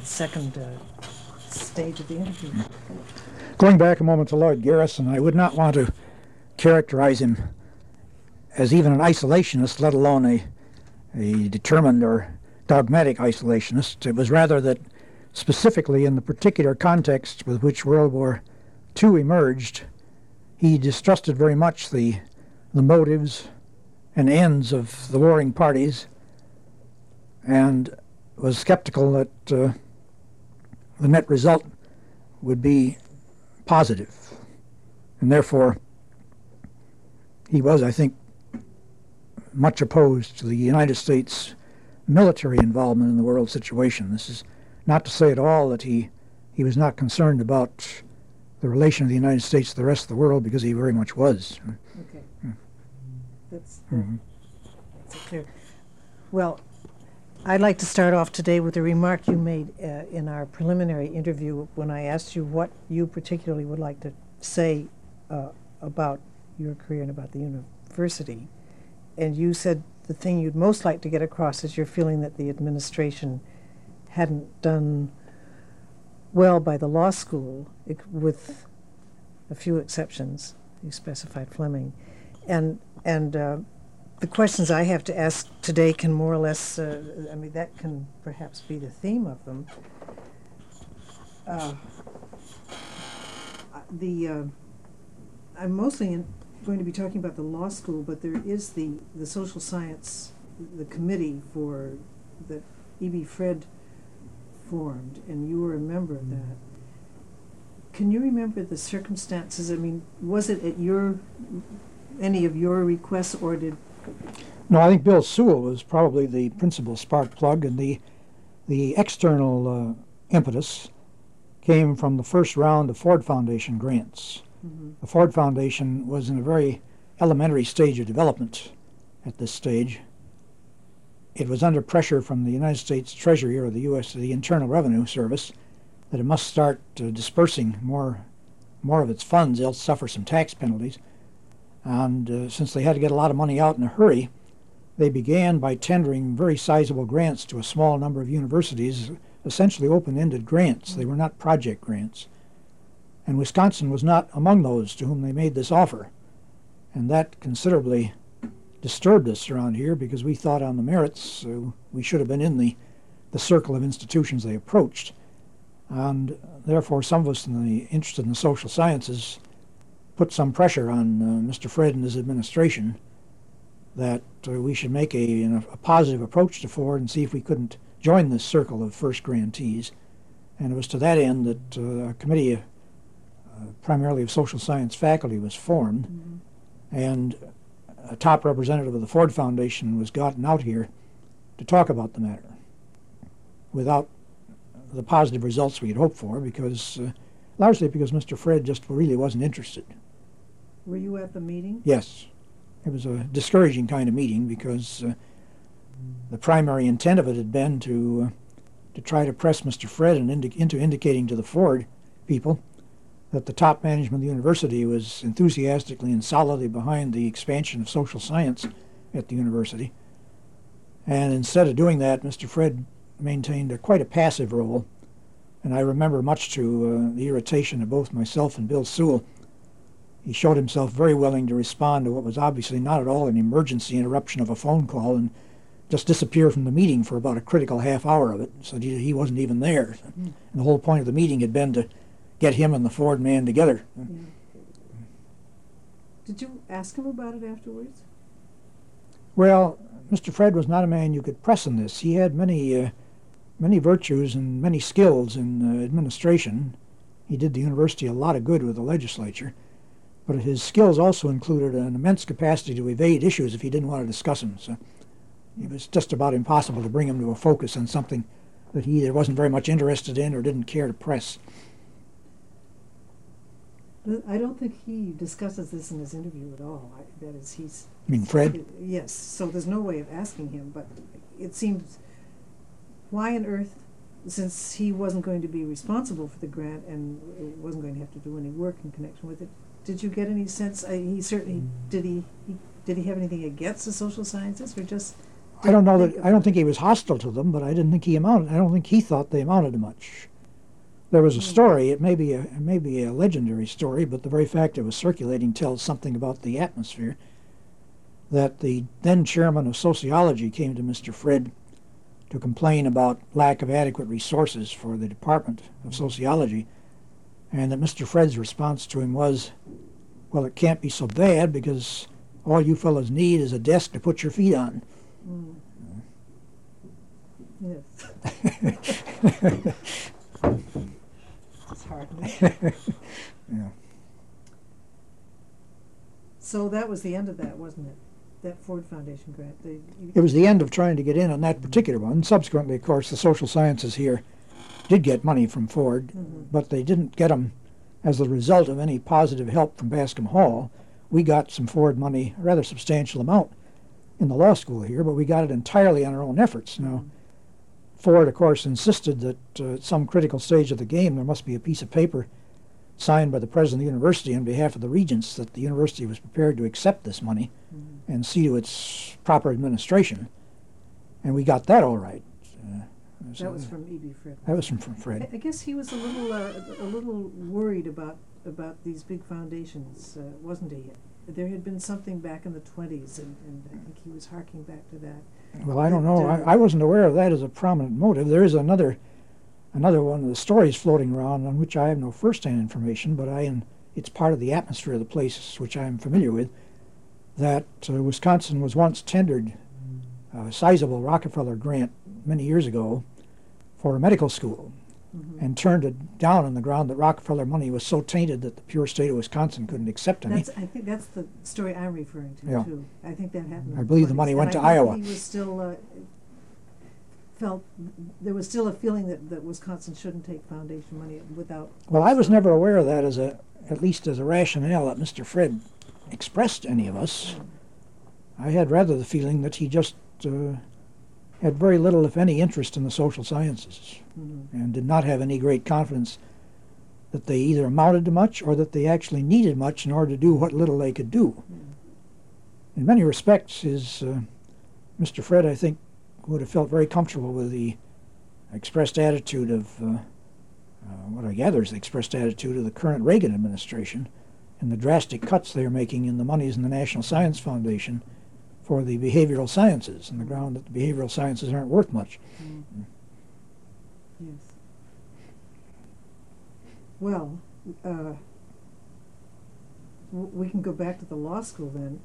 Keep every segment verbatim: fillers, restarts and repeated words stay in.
second uh, stage of the interview. Going back a moment to Lloyd Garrison, I would not want to characterize him as even an isolationist, let alone a, a determined or dogmatic isolationist. It was rather that specifically in the particular context with which World War Two emerged, he distrusted very much the, the motives and ends of the warring parties, and was skeptical that uh, the net result would be positive. And therefore, he was, I think, much opposed to the United States military involvement in the world situation. This is not to say at all that he, he was not concerned about the relation of the United States to the rest of the world, because he very much was. Okay. Mm. That's, mm-hmm. that's clear. Well, I'd like to start off today with a remark you made uh, in our preliminary interview when I asked you what you particularly would like to say uh, about your career and about the university. And you said the thing you'd most like to get across is your feeling that the administration hadn't done well by the law school, with a few exceptions. You specified Fleming. And, and uh, the questions I have to ask today can more or less, uh, I mean, that can perhaps be the theme of them. Uh, the, uh, I'm mostly in, going to be talking about the law school, but there is the, the social science, the committee for that E B Fred formed, and you were a member of that. Can you remember the circumstances? I mean, was it at your, any of your requests, or did... No, I think Bill Sewell was probably the principal spark plug, and the, the external uh, impetus came from the first round of Ford Foundation grants. Mm-hmm. The Ford Foundation was in a very elementary stage of development at this stage. It was under pressure from the United States Treasury, or the U S, the Internal Revenue Service, that it must start uh, dispersing more, more of its funds, else suffer some tax penalties. And uh, since they had to get a lot of money out in a hurry, they began by tendering very sizable grants to a small number of universities, essentially open-ended grants. Mm-hmm. They were not project grants. And Wisconsin was not among those to whom they made this offer. And that considerably disturbed us around here, because we thought on the merits uh, we should have been in the, the circle of institutions they approached. And therefore some of us in the, interested in the social sciences put some pressure on uh, Mister Fred and his administration that uh, we should make a, a positive approach to Ford and see if we couldn't join this circle of first grantees. And it was to that end that uh, a committee uh, primarily of social science faculty was formed, mm-hmm. and a top representative of the Ford Foundation was gotten out here to talk about the matter, without the positive results we had hoped for, because uh, largely because Mister Fred just really wasn't interested. Were you at the meeting? Yes. It was a discouraging kind of meeting, because uh, the primary intent of it had been to, uh, to try to press Mister Fred and indi into indicating to the Ford people that the top management of the university was enthusiastically and solidly behind the expansion of social science at the university. And instead of doing that, Mister Fred maintained a, quite a passive role. And I remember, much to uh, the irritation of both myself and Bill Sewell, he showed himself very willing to respond to what was obviously not at all an emergency interruption of a phone call, and just disappear from the meeting for about a critical half hour of it, so he, he wasn't even there. Mm. And the whole point of the meeting had been to get him and the Ford man together. Yeah. Did you ask him about it afterwards? Well, Mister Fred was not a man you could press on this. He had many, uh, many virtues and many skills in uh, administration. He did the university a lot of good with the legislature, but his skills also included an immense capacity to evade issues if he didn't want to discuss them. So it was just about impossible to bring him to a focus on something that he either wasn't very much interested in or didn't care to press. I don't think he discusses this in his interview at all. I, that is, he's... You mean Fred? Yes, so there's no way of asking him, but it seems, why on earth, since he wasn't going to be responsible for the grant and wasn't going to have to do any work in connection with it, did you get any sense, uh, he certainly, did he, he, did he have anything against the social sciences, or just I don't know think that, I about don't it. think he was hostile to them, but I didn't think he amounted, I don't think he thought they amounted to much. There was a Hmm. story, it may be a, it may be a legendary story, but the very fact it was circulating tells something about the atmosphere, that the then chairman of sociology came to Mister Fred to complain about lack of adequate resources for the Department of Sociology, and that Mister Fred's response to him was, well, it can't be so bad because all you fellows need is a desk to put your feet on. Mm. Yes. It's hard. Yeah. So that was the end of that, wasn't it? That Ford Foundation grant. They, you, It was the end of trying to get in on that particular one. Subsequently, of course, the social sciences here did get money from Ford, Mhm. but they didn't get them as the result of any positive help from Bascom Hall. We got some Ford money, a rather substantial amount, in the law school here, but we got it entirely on our own efforts. Now, Ford, of course, insisted that uh, at some critical stage of the game there must be a piece of paper signed by the president of the university on behalf of the regents that the university was prepared to accept this money Mhm. and see to its proper administration. And we got that all right. Uh, That was from E B. Fred. that was from, from I, Fred. I guess he was a little uh, a little worried about about these big foundations, uh, wasn't he? There had been something back in the twenties, and, and I think he was harking back to that. Well, I don't that, know. uh, I, I wasn't aware of that as a prominent motive. There is another another one of the stories floating around on which I have no first-hand information, but I am, it's part of the atmosphere of the place which I am familiar with, that uh, Wisconsin was once tendered a sizable Rockefeller grant many years ago for a medical school, Mhm. and turned it down on the ground that Rockefeller money was so tainted that the pure state of Wisconsin couldn't accept any. That's, I think that's the story I'm referring to, Yeah. too. I think that happened in I the believe the twenties. money And went to I think Iowa. he was still, uh, felt, there was still a feeling that, that Wisconsin shouldn't take foundation money without. Well, I was never aware of that as a, at least as a rationale that Mister Fred expressed to any of us. I had rather the feeling that he just uh, had very little, if any, interest in the social sciences, Mhm. and did not have any great confidence that they either amounted to much or that they actually needed much in order to do what little they could do. In many respects, his uh, Mister Fred, I think, would have felt very comfortable with the expressed attitude of, uh, uh, what I gather is the expressed attitude of the current Reagan administration and the drastic cuts they are making in the monies in the National Science Foundation for the behavioral sciences, on the ground that the behavioral sciences aren't worth much. Mhm. Yes. Well, uh, w- we can go back to the law school then.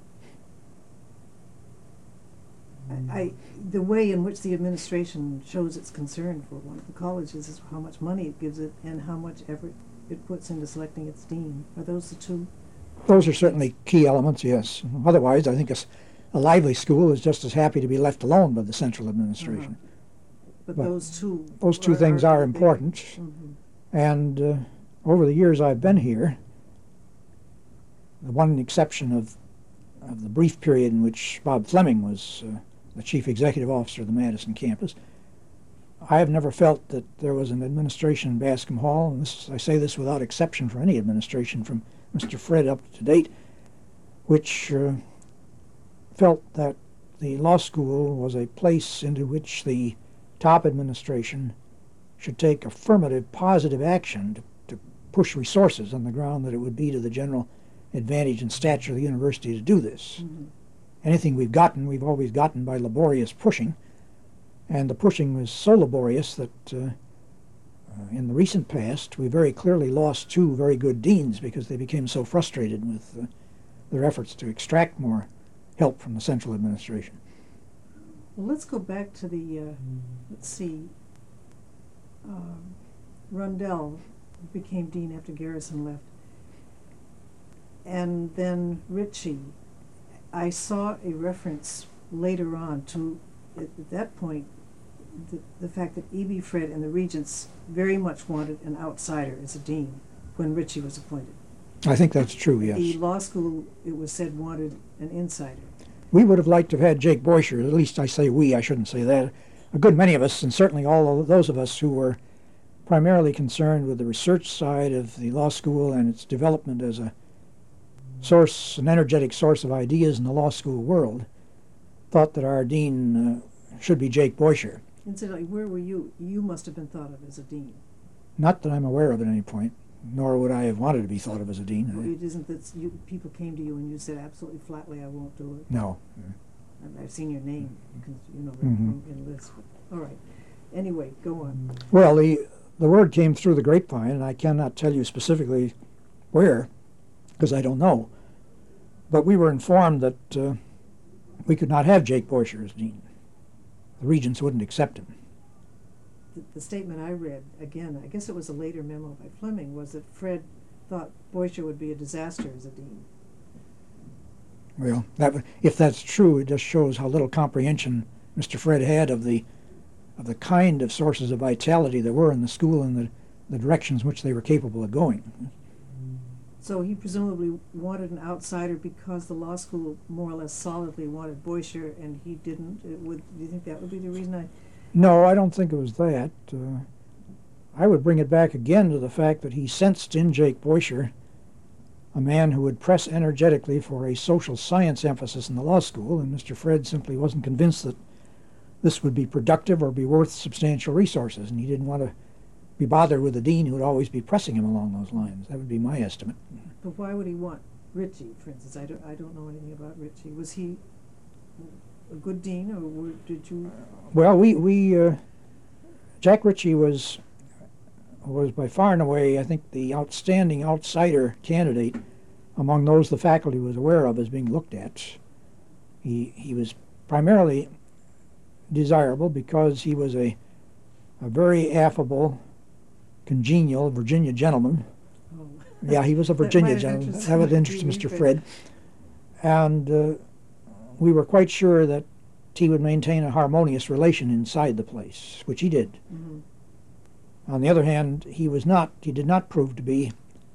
I, I, the way in which the administration shows its concern for one of the colleges is how much money it gives it and how much effort it puts into selecting its dean. Are those the two? Those are certainly key elements, yes. Otherwise, I think a, s- a lively school is just as happy to be left alone by the central administration. But, But those two. Those two things are important. Mhm. And uh, over the years I've been here, the one exception of, of the brief period in which Bob Fleming was uh, the chief executive officer of the Madison campus, I have never felt that there was an administration in Bascom Hall, and this, I say this without exception for any administration from Mister Fred up to date, which uh, felt that the law school was a place into which the top administration should take affirmative, positive action to, to push resources on the ground that it would be to the general advantage and stature of the university to do this. Mhm. Anything we've gotten, we've always gotten by laborious pushing, and the pushing was so laborious that uh, uh, in the recent past we very clearly lost two very good deans because they became so frustrated with uh, their efforts to extract more help from the central administration. Well, let's go back to the, uh, let's see, um, Rundell became dean after Garrison left. And then Ritchie. I saw a reference later on to, at, at that point, the, the fact that E B. Fred and the Regents very much wanted an outsider as a dean when Ritchie was appointed. I think that's true, yes. The law school, it was said, wanted an insider. We would have liked to have had Jake Boisher, at least I say we, I shouldn't say that. A good many of us, and certainly all of those of us who were primarily concerned with the research side of the law school and its development as a source, an energetic source of ideas in the law school world, thought that our dean uh, should be Jake Boisher. Incidentally, where were you? You must have been thought of as a dean. Not that I'm aware of at any point, nor would I have wanted to be thought of as a dean. Well, it isn't that you, people came to you and you said absolutely flatly, I won't do it. No. And I've seen your name, because, you know, Mhm. in, in lists. All right. Anyway, go on. Well, the, the word came through the grapevine, and I cannot tell you specifically where, because I don't know. But we were informed that uh, we could not have Jake Boisher as dean. The regents wouldn't accept him. The, the statement I read, again, I guess it was a later memo by Fleming, was that Fred thought Boisher would be a disaster as a dean. Well, that, w- if that's true, it just shows how little comprehension Mister Fred had of the of the kind of sources of vitality there were in the school and the, the directions which they were capable of going. So he presumably wanted an outsider because the law school more or less solidly wanted Boisher and he didn't. It would, do you think that would be the reason? I? No, I don't think it was that. Uh, I would bring it back again to the fact that he sensed in Jake Boisher a man who would press energetically for a social science emphasis in the law school, and Mister Fred simply wasn't convinced that this would be productive or be worth substantial resources, and he didn't want to be bothered with a dean who would always be pressing him along those lines. That would be my estimate. But why would he want Ritchie, for instance? I don't, I don't know anything about Ritchie. Was he a good dean, or were, did you? Well, we, we uh, Jack Ritchie was was by far and away, I think, the outstanding outsider candidate among those the faculty was aware of as being looked at. He he was primarily desirable because he was a a very affable, congenial Virginia gentleman. Oh. Yeah, he was a That Virginia might have gentleman. interested That would my interest T V Mister friend. Fred. And uh, we were quite sure that he would maintain a harmonious relation inside the place, which he did. Mm-hmm. On the other hand, he was not, he did not prove to be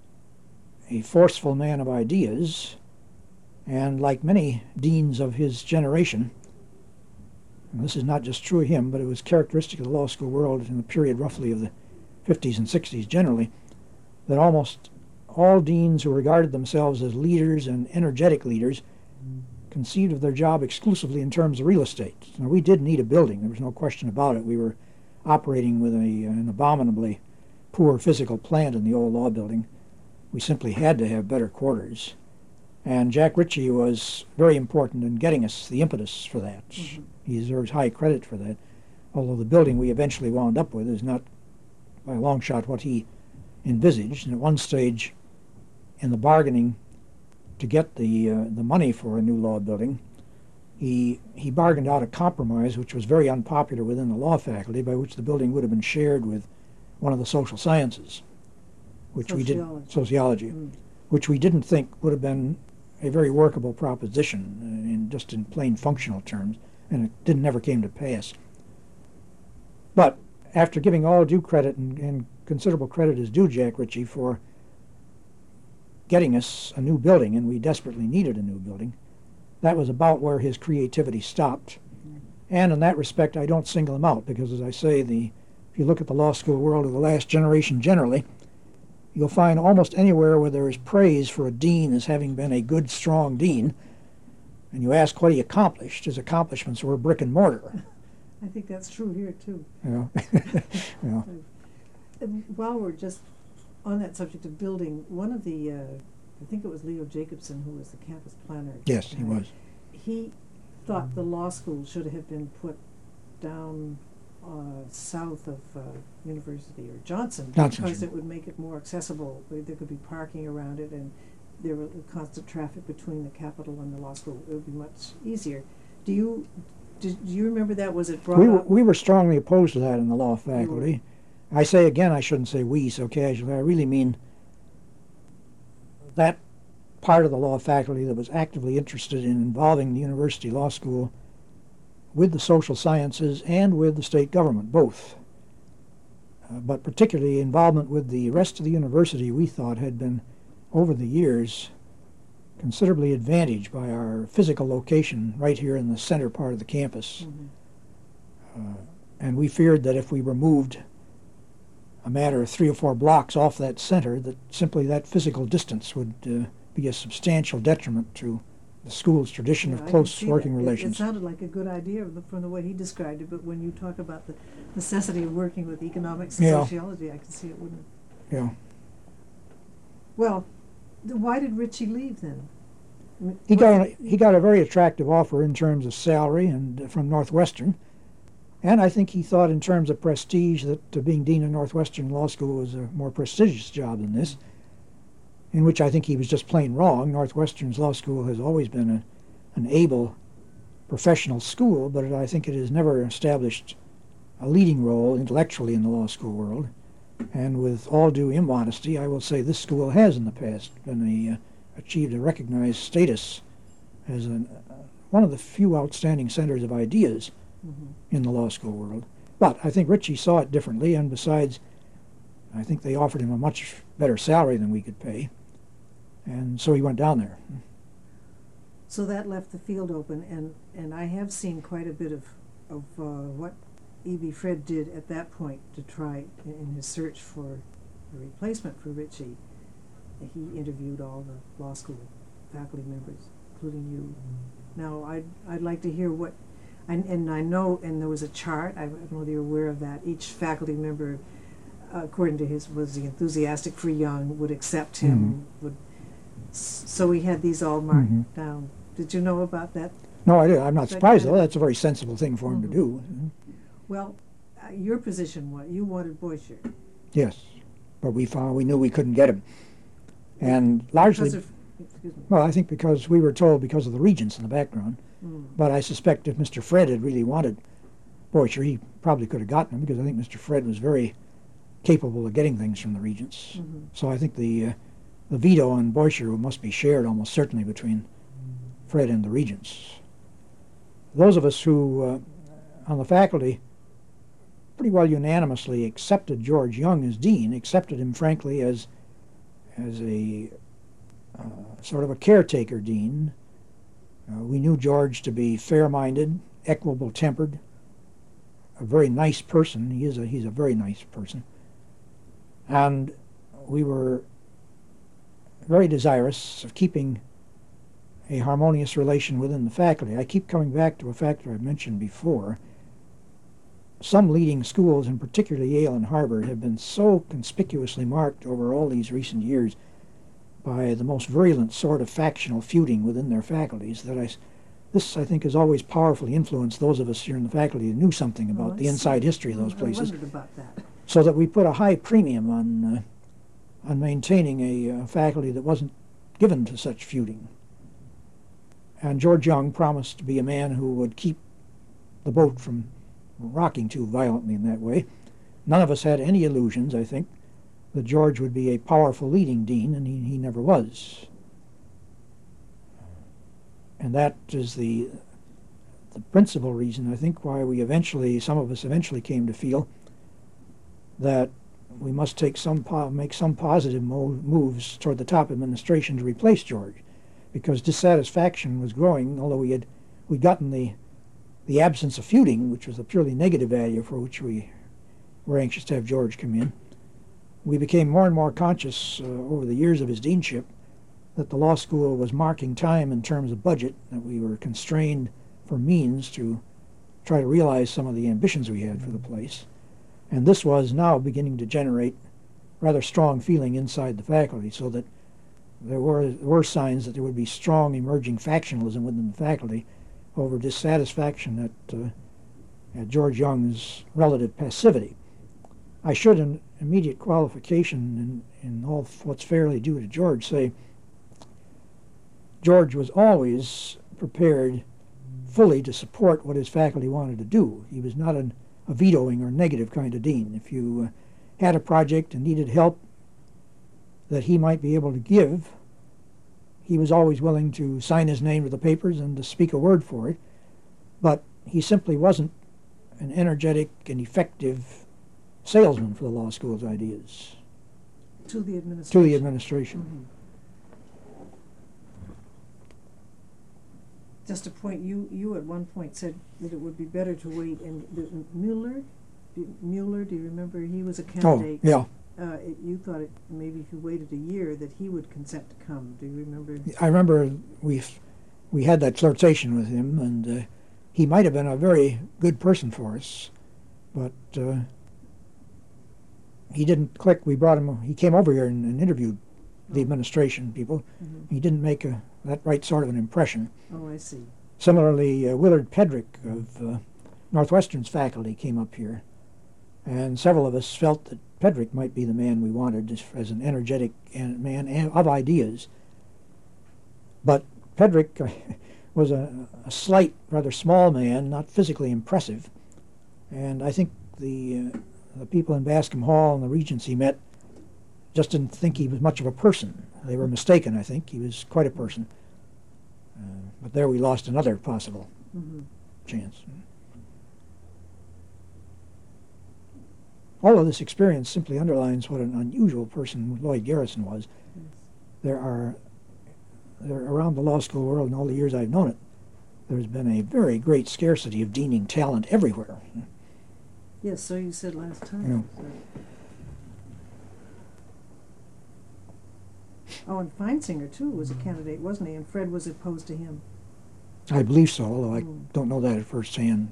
a forceful man of ideas, and like many deans of his generation, and this is not just true of him, but it was characteristic of the law school world in the period roughly of the fifties and sixties generally, that almost all deans who regarded themselves as leaders and energetic leaders conceived of their job exclusively in terms of real estate. Now, we did need a building, there was no question about it. We were operating with a, an abominably poor physical plant in the old law building. We simply had to have better quarters. And Jack Ritchie was very important in getting us the impetus for that. Mm-hmm. He deserves high credit for that, although the building we eventually wound up with is not by a long shot what he envisaged. And at one stage in the bargaining to get the, uh, the money for a new law building, He, he bargained out a compromise which was very unpopular within the law faculty, by which the building would have been shared with one of the social sciences, which we did Sociology. sociology, Mm. which we didn't think would have been a very workable proposition uh, in just in plain functional terms, and it didn't never came to pass. But after giving all due credit and, and considerable credit is due Jack Ritchie for getting us a new building, and we desperately needed a new building, that was about where his creativity stopped. And in that respect, I don't single him out, because as I say, the if you look at the law school world of the last generation generally, you'll find almost anywhere where there is praise for a dean as having been a good, strong dean, and you ask what he accomplished, his accomplishments were brick and mortar. I think that's true here, too. You know? You know. And while we're just on that subject of building, one of the, uh, I think it was Leo Jacobson, who was the campus planner. Yes, he was. He thought the law school should have been put down uh, south of uh, University or Johnson, Johnson, because sure. it would make it more accessible. There there could be parking around it, and there were constant traffic between the Capitol and the law school. It would be much easier. Do you did, do you remember that? Was it brought We were, up? we were strongly opposed to that in the law faculty. I say again, I shouldn't say we so casually. I really mean that part of the law faculty that was actively interested in involving the university law school with the social sciences and with the state government, both. Uh, but particularly involvement with the rest of the university, we thought, had been, over the years, considerably advantaged by our physical location right here in the center part of the campus. Mhm. Uh, and we feared that if we removed a matter of three or four blocks off that center, that simply that physical distance would uh, be a substantial detriment to the school's tradition Yeah, of I can close see working that. It- relations. It sounded like a good idea of the- from the way he described it, but when you talk about the necessity of working with economics and Yeah. sociology, I can see it wouldn't. Yeah. Well, th- why did Ritchie leave then? I mean, He was got it- a, he got a very attractive offer in terms of salary and uh, from Northwestern, and I think he thought in terms of prestige that uh, being dean of Northwestern Law School was a more prestigious job than this, in which I think he was just plain wrong. Northwestern's law school has always been a, an able professional school, but I think it has never established a leading role intellectually in the law school world. And with all due immodesty, I will say this school has in the past been a, uh, achieved a recognized status as an, uh, one of the few outstanding centers of ideas Mhm. in the law school world. But I think Ritchie saw it differently, and besides, I think they offered him a much better salary than we could pay, and so he went down there. So that left the field open, and, and I have seen quite a bit of, of uh, what E B. Fred did at that point to try in, in his search for a replacement for Ritchie. He interviewed all the law school faculty members, including you. Now, I'd, I'd like to hear what, and, and I know, and there was a chart, I don't know whether you're aware of that, each faculty member, uh, according to his, was the enthusiastic for Young, would accept him, would, s- so we had these all marked Mhm. down. Did you know about that? No, I did. I'm not That surprised, kind though. of- That's a very sensible thing for him to Mhm. do. Well, uh, your position, what, you wanted Boisher. Yes, but we found we knew we couldn't get him, and largely, Because of, excuse me. well, I think because we were told because of the regents in the background. Mm. But I suspect if Mister Fred had really wanted Boisher, he probably could have gotten him, because I think Mister Fred was very capable of getting things from the regents. Mhm. So I think the uh, the veto on Boisher must be shared almost certainly between Fred and the regents. Those of us who, uh, on the faculty, pretty well unanimously accepted George Young as dean, accepted him frankly as as a uh, sort of a caretaker dean. Uh, we knew George to be fair-minded, equable-tempered, a very nice person. He is a he's a very nice person, and we were very desirous of keeping a harmonious relation within the faculty. I keep coming back to a factor I've mentioned before. Some leading schools, and particularly Yale and Harvard, have been so conspicuously marked over all these recent years by the most virulent sort of factional feuding within their faculties that I, this, I think, has always powerfully influenced those of us here in the faculty who knew something about Oh, I the inside see. history of those I places, wondered about that. so that we put a high premium on, uh, on maintaining a uh, faculty that wasn't given to such feuding. And George Young promised to be a man who would keep the boat from rocking too violently in that way. None of us had any illusions, I think, that George would be a powerful leading dean, and he, he never was. And that is the the principal reason, I think, why we eventually, some of us eventually came to feel that we must take some po make some positive mo moves toward the top administration to replace George, because dissatisfaction was growing, although we had we'd gotten the the absence of feuding, which was a purely negative value for which we were anxious to have George come in. We became more and more conscious uh, over the years of his deanship that the law school was marking time in terms of budget, that we were constrained for means to try to realize some of the ambitions we had for the place. And this was now beginning to generate rather strong feeling inside the faculty, so that there were, were signs that there would be strong emerging factionalism within the faculty over dissatisfaction at, uh, at George Young's relative passivity. I should, in immediate qualification in, in all what's fairly due to George, say George was always prepared fully to support what his faculty wanted to do. He was not an, a vetoing or negative kind of dean. If you uh, had a project and needed help that he might be able to give, he was always willing to sign his name to the papers and to speak a word for it. But he simply wasn't an energetic and effective salesman for the law school's ideas. To the administration. To the administration. Mhm. Just a point, you, you at one point said that it would be better to wait, and the- Mueller, do- Mueller, do you remember, he was a Oh, candidate. yeah. Uh, it, you thought it, maybe if you waited a year that he would consent to come, do you remember? I remember we we had that flirtation with him, and uh, he might have been a very good person for us, but uh, he didn't click. We brought him, he came over here and, and interviewed the administration people. Mm-hmm. He didn't make a, that right sort of an impression. Oh, I see. Similarly, uh, Willard Pedrick of uh, Northwestern's faculty came up here, and several of us felt that Pedrick might be the man we wanted as, as an energetic man of ideas. But Pedrick uh, was a, a slight, rather small man, not physically impressive, and I think the uh, the people in Bascom Hall and the Regents he met just didn't think he was much of a person. They were mistaken, I think. He was quite a person. Uh, but there we lost another possible Mm-hmm. chance. All of this experience simply underlines what an unusual person Lloyd Garrison was. Yes. There are, there around the law school world in all the years I've known it, there's been a very great scarcity of deaning talent everywhere. Yes, so you said last time. Yeah. So. Oh, and Feinsinger, too, was a candidate, wasn't he? And Fred was opposed to him. I believe so, although I Mm. don't know that at first hand.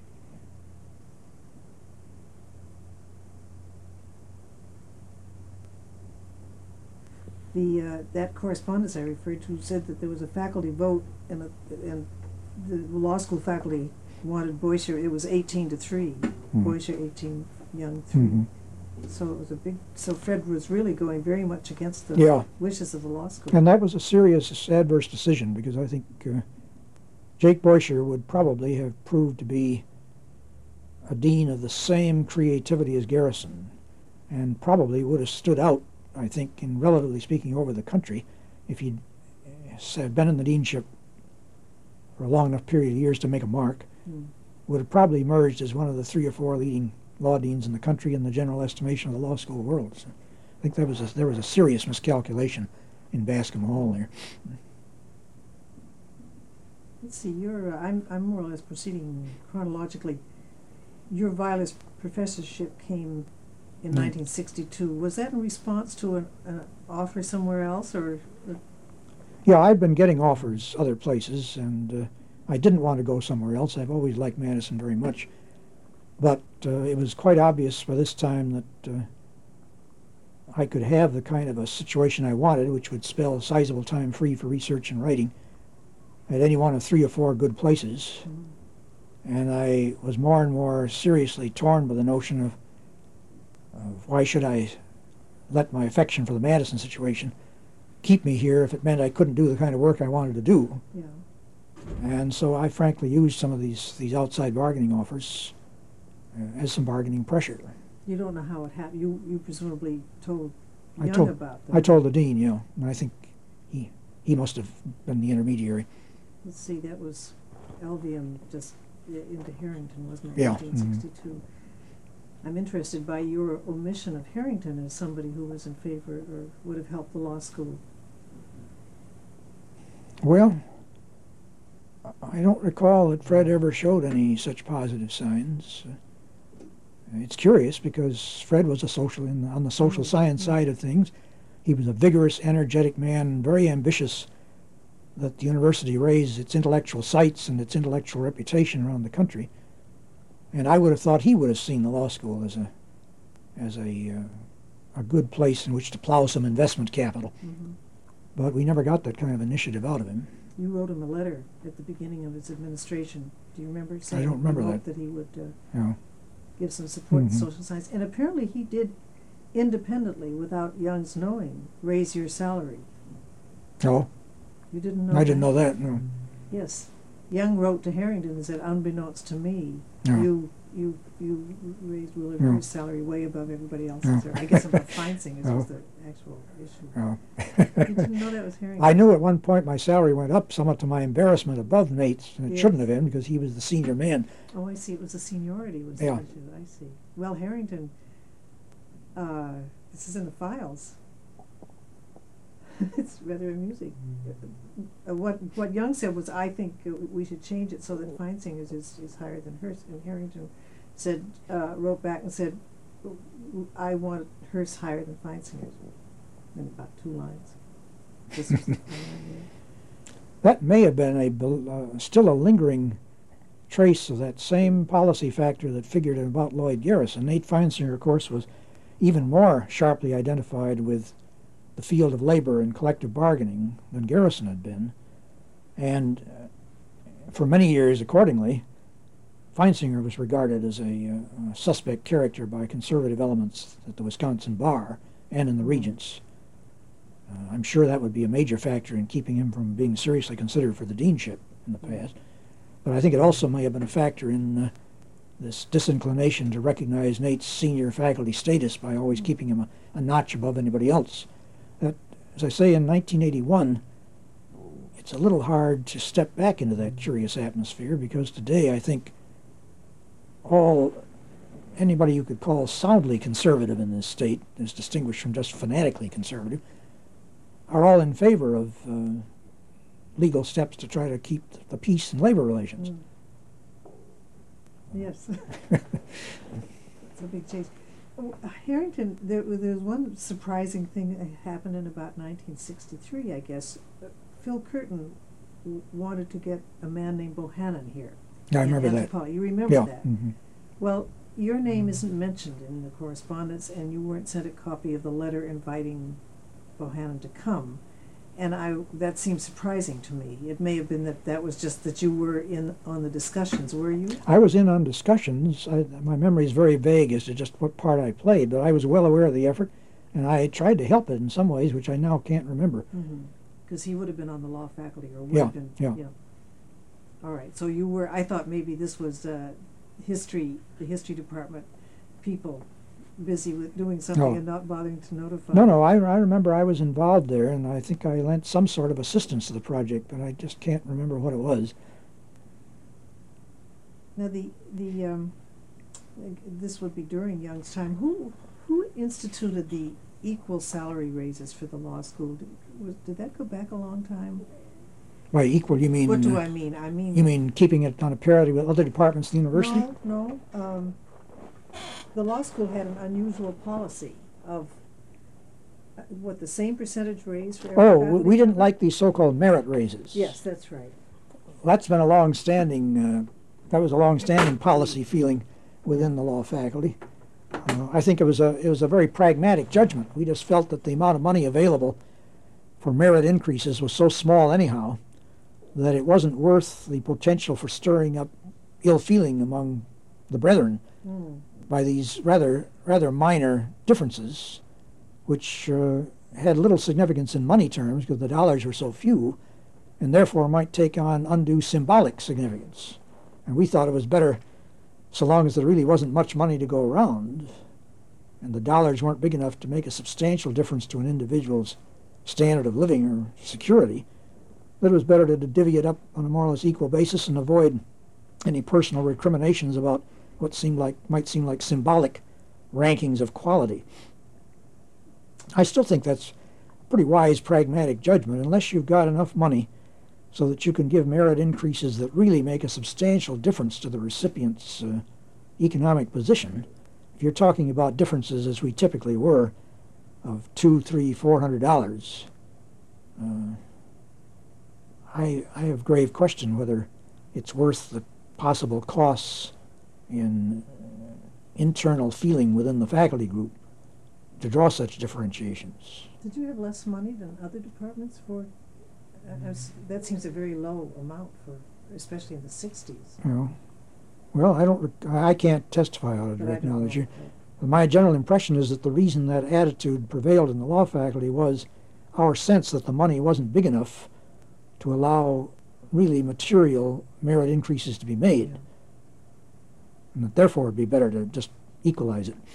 The uh, that correspondence I referred to said that there was a faculty vote, and a, and the law school faculty wanted Boisher. It was eighteen to three. Mm. Boisher eighteen, Young three. Mm-hmm. So it was a big. So Fred was really going very much against the Yeah. wishes of the law school. And that was a serious adverse decision, because I think uh, Jake Boisher would probably have proved to be a dean of the same creativity as Garrison, and probably would have stood out, I think, in relatively speaking, over the country, if he'd uh, been in the deanship for a long enough period of years to make a mark. Mm. Would have probably emerged as one of the three or four leading law deans in the country in the general estimation of the law school world. So I think there was a, there was a serious miscalculation in Bascom Hall there. Let's see. You're. Uh, I'm. I'm more or less proceeding chronologically. Your Vilas professorship came in Mm. nineteen sixty-two. Was that in response to an, an offer somewhere else, or? or Yeah, I've been getting offers other places, and uh, I didn't want to go somewhere else. I've always liked Madison very much. But uh, it was quite obvious by this time that uh, I could have the kind of a situation I wanted, which would spell sizable time free for research and writing at any one of three or four good places. Mm. And I was more and more seriously torn by the notion of, of why should I let my affection for the Madison situation keep me here if it meant I couldn't do the kind of work I wanted to do. yeah. And so I frankly used some of these, these outside bargaining offers uh, as some bargaining pressure. You don't know how it happened. You. You presumably told I Young told, about that. I told the dean, yeah, and I think he he must have been the intermediary. Let's see. That was Elvium just i- into Harrington, wasn't it? Yeah. nineteen sixty-two. I'm interested by your omission of Harrington as somebody who was in favor or would have helped the law school. Well, I don't recall that Fred ever showed any such positive signs. Uh, it's curious because Fred was a social in, on the social Mm. science Mm. side of things. He was a vigorous, energetic man, very ambitious that the university raise its intellectual sites and its intellectual reputation around the country. And I would have thought he would have seen the law school as a as a uh, a good place in which to plow some investment capital. Mm-hmm. But we never got that kind of initiative out of him. You wrote him a letter at the beginning of his administration. Do you remember saying don't remember you that. hoped that he would uh, You know. give some support Mhm. to social science? And apparently he did, independently, without Young's knowing, raise your salary. No, You didn't know I didn't that? know that. No. Yes. Young wrote to Harrington and said, unbeknownst to me, No. you you you raised Willard No. Hearst's salary way above everybody else's. No. Or I guess about Feinsinger's No. was the actual issue. No. You didn't know that was Harrington? I knew at one point my salary went up somewhat to my embarrassment above Nate's, and it Yes. shouldn't have been because he was the senior man. Oh, I see. It was the seniority was Yeah. the issue. I see. Well, Harrington, uh, this is in the files. It's rather amusing. Uh, what what Young said was, I think uh, we should change it so that Feinsinger's is, is higher than Hearst. And Harrington said, uh, wrote back and said, I want Hearst higher than Feinsinger's. In about two lines. This was the plan, yeah. that may have been a bel- uh, still a lingering trace of that same policy factor that figured in about Lloyd Garrison. Nate Feinsinger, of course, was even more sharply identified with the field of labor and collective bargaining than Garrison had been, and uh, for many years, accordingly, Feinsinger was regarded as a, uh, a suspect character by conservative elements at the Wisconsin bar and in the regents. Uh, I'm sure that would be a major factor in keeping him from being seriously considered for the deanship in the past. But I think it also may have been a factor in uh, this disinclination to recognize Nate's senior faculty status by always keeping him a, a notch above anybody else. That, as I say, in nineteen eighty-one, it's a little hard to step back into that curious atmosphere, because today I think all anybody you could call soundly conservative in this state, as distinguished from just fanatically conservative, are all in favor of uh, legal steps to try to keep the peace in labor relations. Mm. Yes. It's a big change. Oh, Harrington, there, there's one surprising thing that happened in about nineteen sixty-three, I guess. Uh, Phil Curtin w wanted to get a man named Bohannon here. Yeah, I remember that. Anthropology. You remember Yeah. that? Mm-hmm. Well, your name isn't mentioned in the correspondence, and you weren't sent a copy of the letter inviting Bohannon to come. And I, that seems surprising to me. It may have been that that was just that you were in on the discussions, were you? I was in on discussions. I, my memory is very vague as to just what part I played, but I was well aware of the effort, and I tried to help it in some ways, which I now can't remember. Because mm-hmm. he would have been on the law faculty, or would Yeah, have been. yeah. yeah. All right. So you were. I thought maybe this was uh, history, the history department people busy with doing something No. and not bothering to notify. No, no, I, I remember I was involved there, and I think I lent some sort of assistance to the project, but I just can't remember what it was. Now the the um, this would be during Young's time. Who who instituted the equal salary raises for the law school? Did, was, did that go back a long time? By equal, you mean? What do uh, I mean? I mean. You mean keeping it on a parity with other departments in the university? No, no. Um, the law school had an unusual policy of uh, what, the same percentage raise for every Oh, faculty we didn't member? like these so-called merit raises. Yes, that's right. That's been a long-standing, uh, that was a long-standing policy feeling within the law faculty. Uh, I think it was a it was a very pragmatic judgment. We just felt that the amount of money available for merit increases was so small anyhow that it wasn't worth the potential for stirring up ill feeling among the brethren Mm. by these rather rather minor differences, which uh, had little significance in money terms because the dollars were so few, and therefore might take on undue symbolic significance. And we thought it was better, so long as there really wasn't much money to go around, and the dollars weren't big enough to make a substantial difference to an individual's standard of living or security, that it was better to divvy it up on a more or less equal basis and avoid any personal recriminations about what seemed like might seem like symbolic rankings of quality. I still think that's a pretty wise, pragmatic judgment, unless you've got enough money so that you can give merit increases that really make a substantial difference to the recipient's uh, economic position. If you're talking about differences, as we typically were, of two, three, four hundred dollars, uh, I I have grave question whether it's worth the possible costs in internal feeling within the faculty group to draw such differentiations. Did you have less money than other departments for? Uh, as- that seems a very low amount for, especially in the sixties. You know, well, I don't, rec- I can't testify out of But I direct don't knowledge know. here. But my general impression is that the reason that attitude prevailed in the law faculty was our sense that the money wasn't big enough to allow really material merit increases to be made, Yeah. and that therefore it'd be better to just equalize it.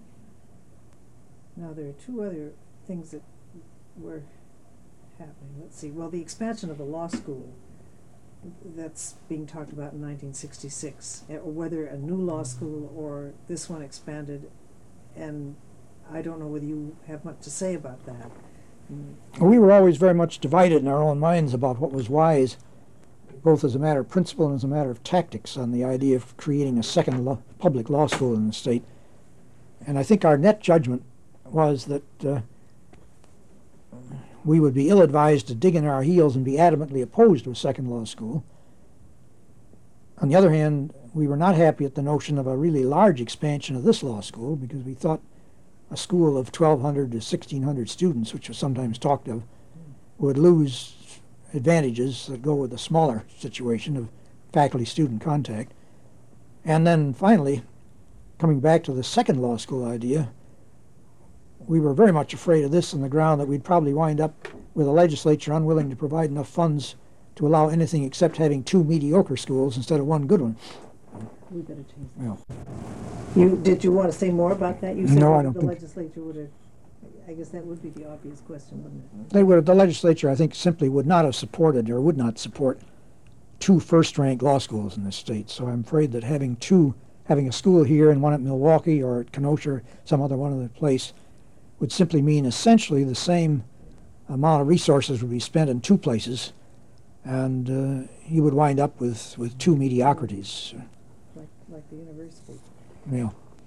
Now, there are two other things that were happening. Let's see. Well, the expansion of the law school, that's being talked about in nineteen sixty-six, eh, or whether a new law school or this one expanded, and I don't know whether you have much to say about that. Mm. We were always very much divided in our own minds about what was wise, both as a matter of principle and as a matter of tactics, on the idea of creating a second law, public law school in the state. And I think our net judgment was that uh, we would be ill-advised to dig in our heels and be adamantly opposed to a second law school. On the other hand, we were not happy at the notion of a really large expansion of this law school, because we thought a school of twelve hundred to sixteen hundred students, which was sometimes talked of, would lose advantages that go with a smaller situation of faculty-student contact. And then finally, coming back to the second law school idea, we were very much afraid of this on the ground that we'd probably wind up with a legislature unwilling to provide enough funds to allow anything except having two mediocre schools instead of one good one. We better change that. Yeah. You, did you want to say more about that? You said No, that I don't the think- legislature would have, I guess that would be the obvious question, wouldn't it? They would, the legislature, I think, simply would not have supported or would not support two first-ranked law schools in this state. So I'm afraid that having two, having a school here and one at Milwaukee or at Kenosha or some other one other place would simply mean essentially the same amount of resources would be spent in two places, and uh, you would wind up with, with two mediocrities. Like, like the university. Yeah.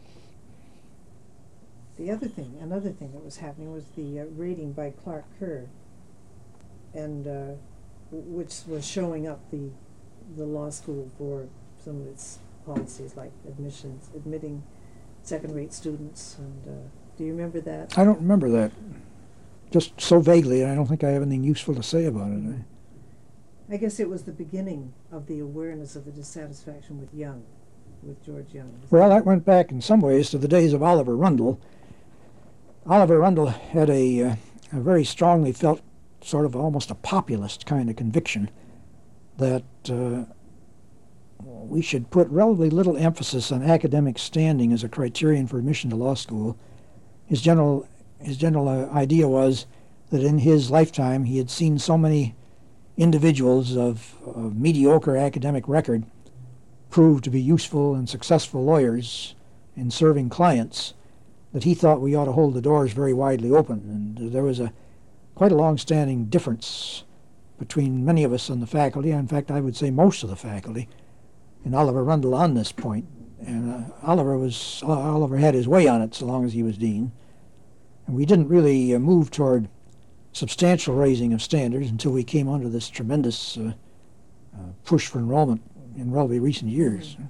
The other thing, another thing that was happening was the uh, rating by Clark Kerr, and uh, w- which was showing up the the law school for some of its policies, like admissions, admitting second-rate students. And uh, do you remember that? I don't remember that. Just so vaguely, and I don't think I have anything useful to say about it. I guess it was the beginning of the awareness of the dissatisfaction with Young, with George Young. Well, that went back in some ways to the days of Oliver Rundle. Oliver Rundle had a, uh, a very strongly felt, sort of almost a populist kind of conviction that uh, we should put relatively little emphasis on academic standing as a criterion for admission to law school. His general, his general uh, idea was that in his lifetime he had seen so many individuals of, of mediocre academic record prove to be useful and successful lawyers in serving clients, that he thought we ought to hold the doors very widely open. And there was a quite a long-standing difference between many of us on the faculty, in fact I would say most of the faculty, and Oliver Rundle on this point. And uh, Oliver was uh, Oliver had his way on it so long as he was dean, and we didn't really uh, move toward substantial raising of standards until we came under this tremendous uh, uh, push for enrollment in relatively recent years. Mm-hmm.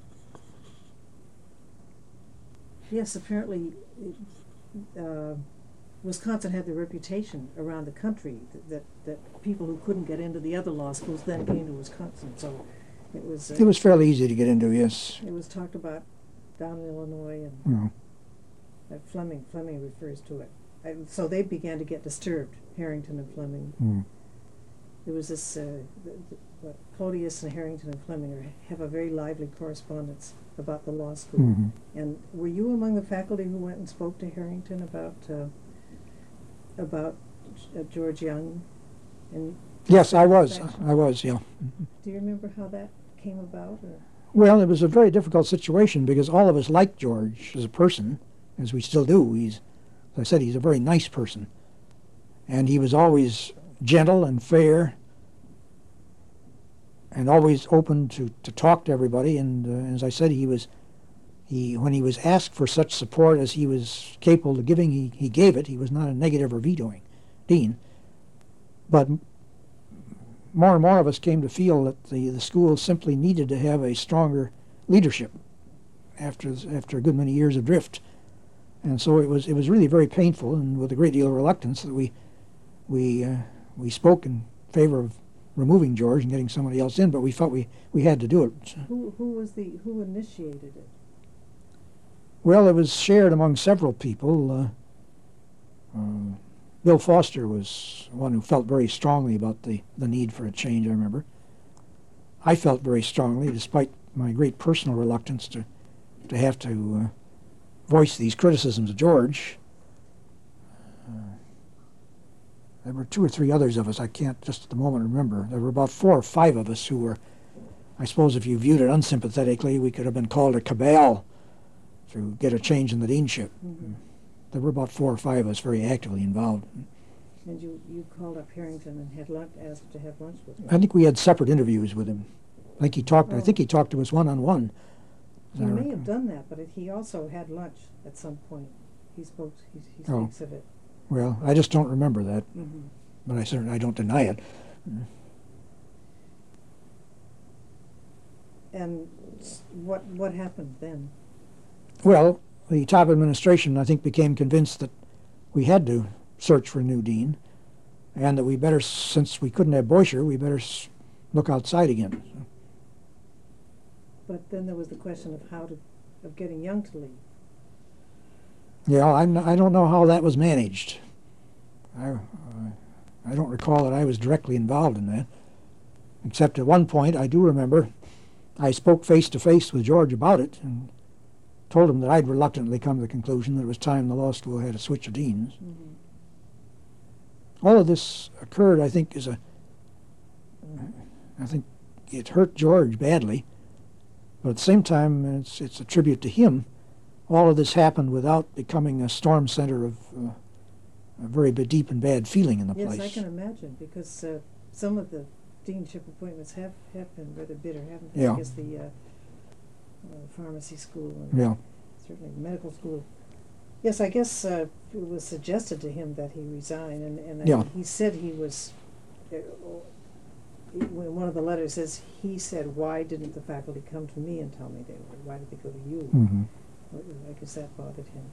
Yes, apparently uh, Wisconsin had the reputation around the country that, that, that people who couldn't get into the other law schools then came to Wisconsin. So it was. Uh, It was fairly easy to get into, yes. It was talked about down in Illinois, and Mm. uh, Fleming Fleming refers to it. I, so they began to get disturbed, Harrington and Fleming. Mm. There was this, uh, the, the, what, Clodius and Harrington and Fleming are, have a very lively correspondence about the law school. Mhm. And were you among the faculty who went and spoke to Harrington about uh, about uh, George Young? And Yes, I was. I was, yeah. do you remember how that came about? Or? Well, it was a very difficult situation because all of us liked George as a person, as we still do. He's, as I said, he's a very nice person. And he was always gentle and fair and always open to, to talk to everybody. And uh, as I said, he was, he when he was asked for such support as he was capable of giving, he, he gave it. He was not a negative or vetoing dean. But more and more of us came to feel that the, the school simply needed to have a stronger leadership after after a good many years of drift. And so it was it was really very painful, and with a great deal of reluctance, that we we uh, we spoke in favor of removing George and getting somebody else in. But we felt we, we had to do it. Who who was the who initiated it? Well, it was shared among several people. Uh, uh, Bill Foster was one who felt very strongly about the, the need for a change, I remember. I felt very strongly, despite my great personal reluctance to, to have to uh, voice these criticisms of George. Uh, there were two or three others of us, I can't just at the moment remember. There were about four or five of us who were, I suppose if you viewed it unsympathetically, we could have been called a cabal to get a change in the deanship. Mm-hmm. There were about four or five of us very actively involved. And you, you called up Harrington and had lunch, asked to have lunch with him. I think we had separate interviews with him. I think he talked. Oh. I think he talked to us one on one. He may have done that, but it, he also had lunch at some point. He spoke. He, he Oh. speaks of it. Well, I just don't remember that. Mm-hmm. but I certainly I don't deny it. And s- what, what happened then? Well, the top administration, I think, became convinced that we had to search for a new dean, and that we better, since we couldn't have Boisher, we better s- look outside again. But then there was the question of how to, of getting Young to leave. Yeah, I'm, I don't know how that was managed. I, uh, I don't recall that I was directly involved in that, except at one point I do remember I spoke face to face with George about it and told him that I'd reluctantly come to the conclusion that it was time the law school had a switch of deans. Mm-hmm. All of this occurred, I think, is a. I think it hurt George badly, but at the same time, it's it's a tribute to him. All of this happened without becoming a storm center of uh, a very b- deep and bad feeling in the Yes, place. I can imagine, because uh, some of the deanship appointments have, have been rather bitter, haven't they? Yeah. I guess the uh, uh, pharmacy school and Yeah. certainly the medical school. Yes, I guess uh, it was suggested to him that he resign, and, and I Yeah. mean, he said he was, uh, he- when one of the letters says, he said, why didn't the faculty come to me and tell me they were, why did they go to you? Hmm. Well, I guess that bothered him.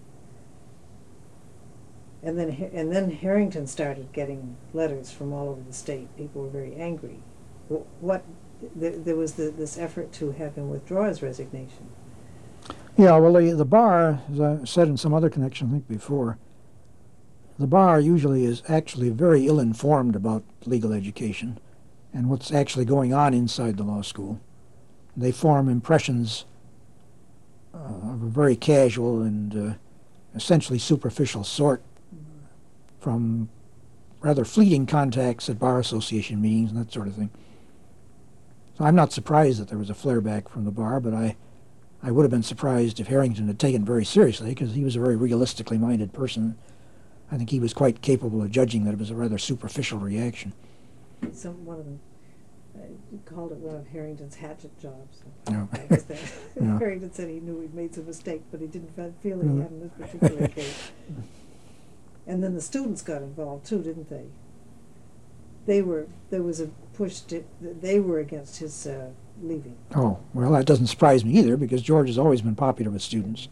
And then, Har- and then Harrington started getting letters from all over the state. People were very angry. Wh- What, there, there was the, this effort to have him withdraw his resignation. Yeah, well, the, the bar, as I said in some other connection, I think before, the bar usually is actually very ill-informed about legal education and what's actually going on inside the law school. They form impressions uh, of a very casual and uh, essentially superficial sort from rather fleeting contacts at bar association meetings and that sort of thing. So I'm not surprised that there was a flare back from the bar, but I, I would have been surprised if Harrington had taken it very seriously, because he was a very realistically minded person. I think he was quite capable of judging that it was a rather superficial reaction. Some, one of them uh, called it one of Harrington's hatchet jobs. Yeah. I guess that Yeah. Harrington said he knew he'd made some mistake, but he didn't fe- feel he Mhm. had in this particular case. And then the students got involved too, didn't they? They were, there was a push to, they were against his uh, leaving. Oh, well, that doesn't surprise me either, because George has always been popular with students.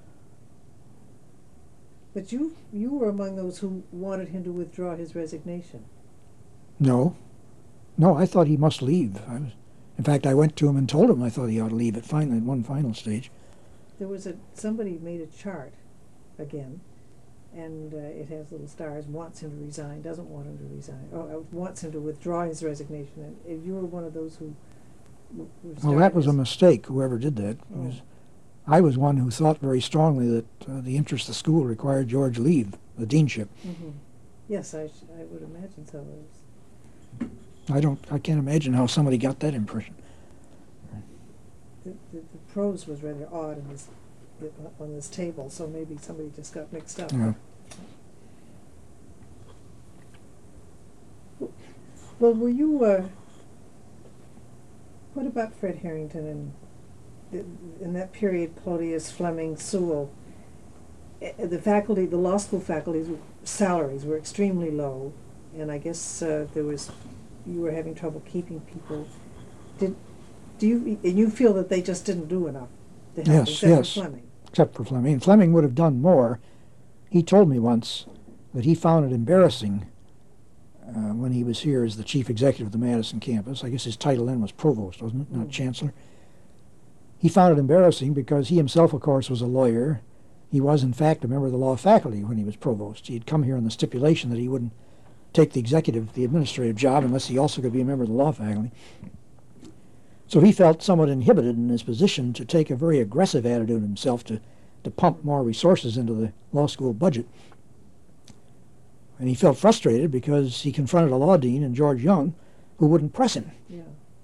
But you, you were among those who wanted him to withdraw his resignation. No. No, I thought he must leave. I was, in fact, I went to him and told him I thought he ought to leave at, final, at one final stage. There was a, somebody made a chart again, and uh, it has little stars, wants him to resign, doesn't want him to resign, or uh, wants him to withdraw his resignation, and if you were one of those who, w- who Well, started that was a this. mistake, whoever did that. Oh. Because I was one who thought very strongly that uh, the interests of the school required George leave the deanship. Mhm. Yes, I, sh- I would imagine so. It was- I don't, I can't imagine how somebody got that impression. The, the, the prose was rather odd in this, th- on this table, so maybe somebody just got mixed up. Yeah. Well, were you, uh, what about Fred Harrington and th- in that period, Claudius, Fleming, Sewell? eh, The faculty, the law school faculty's salaries were extremely low, and I guess uh, there was, you were having trouble keeping people. Did, do you, and you feel that they just didn't do enough to help, Yes, except yes. for Fleming? Except for Fleming. Fleming would have done more. He told me once that he found it embarrassing uh, when he was here as the chief executive of the Madison campus. I guess his title then was provost, wasn't it? Not Mm. chancellor. He found it embarrassing because he himself, of course, was a lawyer. He was, in fact, a member of the law faculty when he was provost. He had come here on the stipulation that he wouldn't take the executive, the administrative job, unless he also could be a member of the law faculty. So he felt somewhat inhibited in his position to take a very aggressive attitude himself to, to pump more resources into the law school budget. And he felt frustrated because he confronted a law dean in George Young who wouldn't press him. Yeah.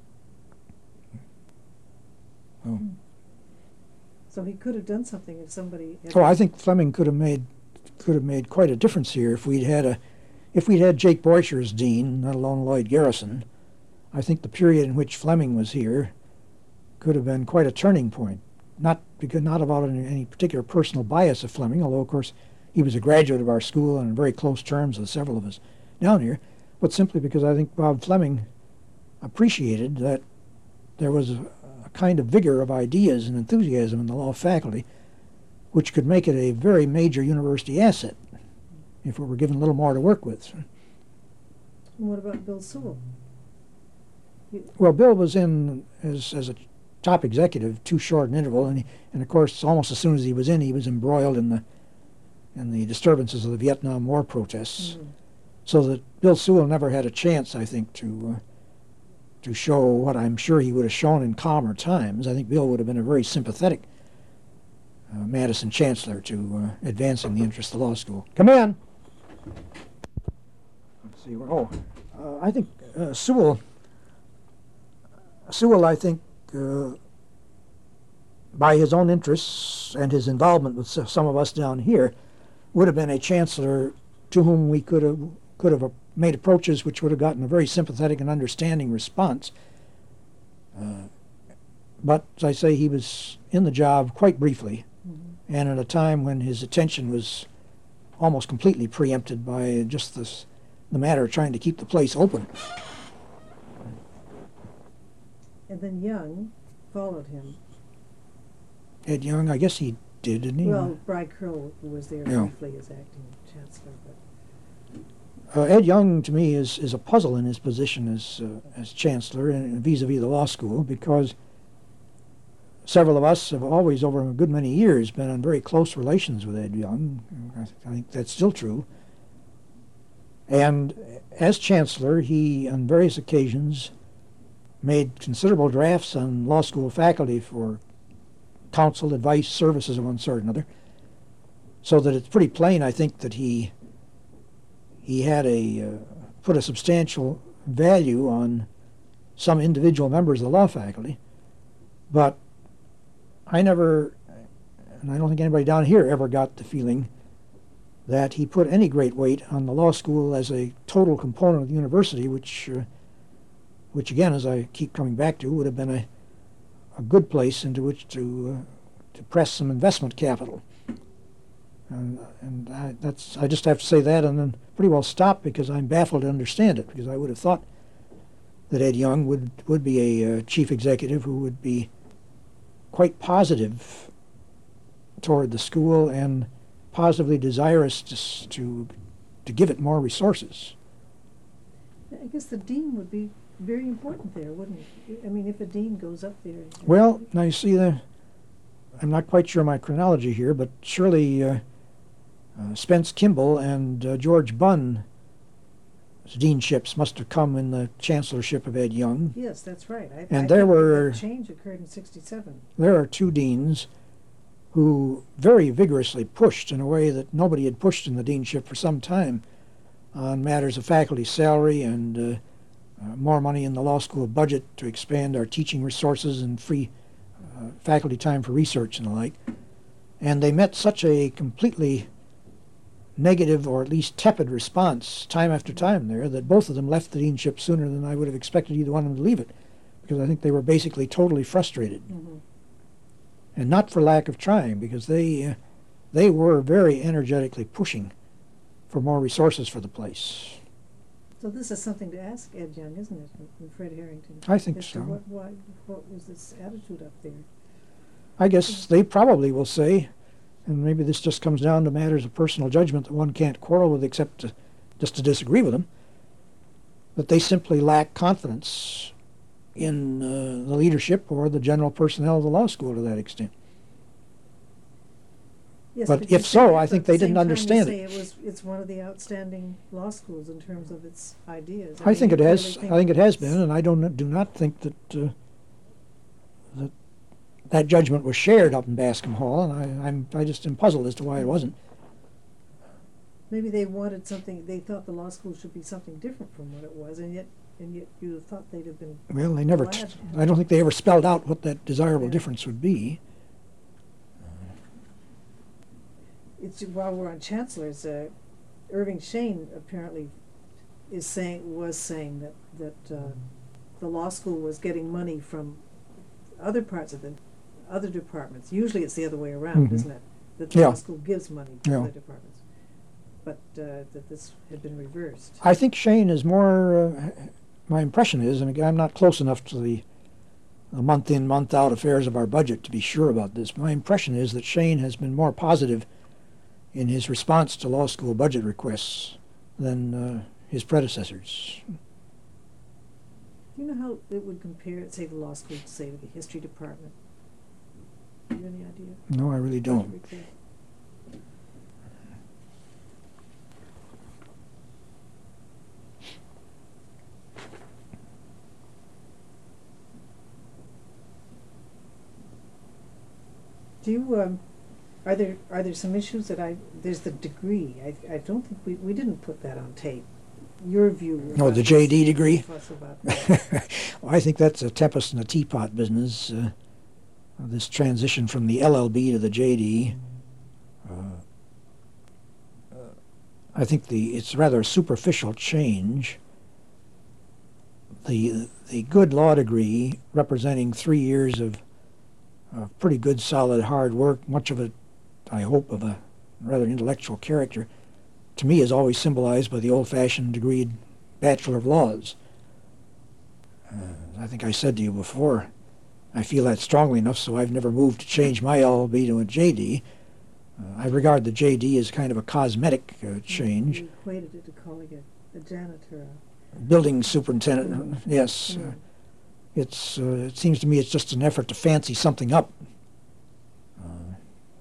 Oh. So he could have done something if somebody had. So I think Fleming could have made could have made quite a difference here if we'd had a if we'd had Jake Boisher as dean, let alone Lloyd Garrison. I think the period in which Fleming was here could have been quite a turning point. Not because not about any, any particular personal bias of Fleming, although of course he was a graduate of our school and in very close terms with several of us down here. put simply because I think Bob Fleming appreciated that there was a, a kind of vigor of ideas and enthusiasm in the law faculty which could make it a very major university asset if we were given a little more to work with. And what about Bill Sewell? He, Well, Bill was in as, as a top executive too short an interval, and, he, and of course, almost as soon as he was in, he was embroiled in the in the disturbances of the Vietnam War protests, mm-hmm. so that Bill Sewell never had a chance, I think, to uh, to show what I'm sure he would have shown in calmer times. I think Bill would have been a very sympathetic uh, Madison chancellor to uh, advancing the interests of the law school. Come in. Let's see. Oh, uh, I think uh, Sewell. Sewell, I think, uh, by his own interests and his involvement with some of us down here, would have been a chancellor to whom we could have could have made approaches which would have gotten a very sympathetic and understanding response. Uh, but as I say, he was in the job quite briefly, mm-hmm. and at a time when his attention was almost completely preempted by just this, the matter of trying to keep the place open. And then Young followed him. Ed Young, I guess he did, didn't he? Well, Bragg Curl was there Yeah. briefly as acting chancellor, but Uh, Ed Young, to me, is, is a puzzle in his position as uh, as chancellor and vis-a-vis the law school, because several of us have always, over a good many years, been in very close relations with Ed Young. I, th- I think that's still true. And as chancellor, he, on various occasions, made considerable drafts on law school faculty for counsel, advice, services of one sort or another, so that it's pretty plain, I think, that he he had a uh, put a substantial value on some individual members of the law faculty. But I never, and I don't think anybody down here ever got the feeling that he put any great weight on the law school as a total component of the university, which, uh, which again, as I keep coming back to, would have been a, a good place into which to uh, to press some investment capital. And, and I, that's I just have to say that and then pretty well stop, because I'm baffled to understand it, because I would have thought that Ed Young would, would be a uh, chief executive who would be quite positive toward the school and positively desirous to, to, to give it more resources. I guess the dean would be very important there, wouldn't it? I mean, if a dean goes up there. Well, now you see, the, I'm not quite sure my chronology here, but surely uh, uh, Spence Kimball and uh, George Bunn's deanships must have come in the chancellorship of Ed Young. Yes, that's right. I, and I there think were that change occurred in sixty-seven. There are two deans who very vigorously pushed in a way that nobody had pushed in the deanship for some time on matters of faculty salary and uh, uh, more money in the law school budget to expand our teaching resources and free uh, faculty time for research and the like. And they met such a completely negative, or at least tepid, response time after time there, that both of them left the deanship sooner than I would have expected either one of them to leave it, because I think they were basically totally frustrated. Mm-hmm. And not for lack of trying, because they uh, they were very energetically pushing for more resources for the place. So this is something to ask Ed Young, isn't it, and Fred Harrington? I think as to so. What, why, what was this attitude up there? I guess they probably will say, and maybe this just comes down to matters of personal judgment that one can't quarrel with except to, just to disagree with them, that they simply lack confidence in uh, the leadership or the general personnel of the law school to that extent. Yes, But you if say so, that, I but think at the they same didn't time understand you it. say it was, it's one of the outstanding law schools in terms of its ideas. I mean, think you it has. clearly I think it has it's- been, and I don't do not think that uh, that that judgment was shared up in Bascom Hall, and I, I'm I just am puzzled as to why it wasn't. Maybe they wanted something, they thought the law school should be something different from what it was, and yet, and yet you thought they'd have been. Well, they never. T- glad. I don't think they ever spelled out what that desirable Yeah. difference would be. It's, while we're on chancellors, uh, Irving Shane apparently is saying, was saying that, that uh, the law school was getting money from other parts of the, other departments. Usually it's the other way around, Mhm. isn't it? That the Yeah. law school gives money to Yeah. other departments. but uh, that this had been reversed. I think Shane is more, uh, my impression is, and again, I'm not close enough to the, the month-in, month-out affairs of our budget to be sure about this. My impression is that Shane has been more positive in his response to law school budget requests than uh, his predecessors. Do you know how it would compare, say, the law school, say, to the history department? Do you have any idea? No, I really don't. Do you, um, are there, are there some issues that I, there's the degree, I, I don't think, we, we didn't put that on tape. Your view. No, the J D degree? About that. Well, I think that's a tempest in a teapot business, uh, this transition from the L L B to the J D. Uh, uh, I think the it's rather a superficial change. The, the good law degree, representing three years of Uh, pretty good, solid, hard work, much of it, I hope, of a rather intellectual character, to me is always symbolized by the old-fashioned degreed Bachelor of Laws. Uh, I think I said to you before, I feel that strongly enough, so I've never moved to change my L L B to a J D. Uh, I regard the J D as kind of a cosmetic uh, change. You equated it to calling it a janitor. Building superintendent, Mm-hmm. yes. Mm-hmm. Uh, It's, uh, it seems to me it's just an effort to fancy something up. Uh,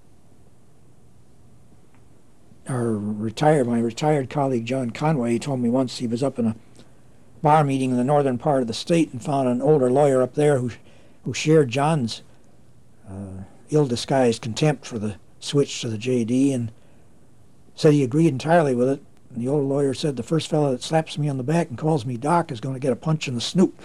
our retired, my retired colleague John Conway told me once he was up in a bar meeting in the northern part of the state and found an older lawyer up there who, who shared John's uh, ill-disguised contempt for the switch to the J D and said he agreed entirely with it. And the old lawyer said, the first fellow that slaps me on the back and calls me Doc is going to get a punch in the snoot.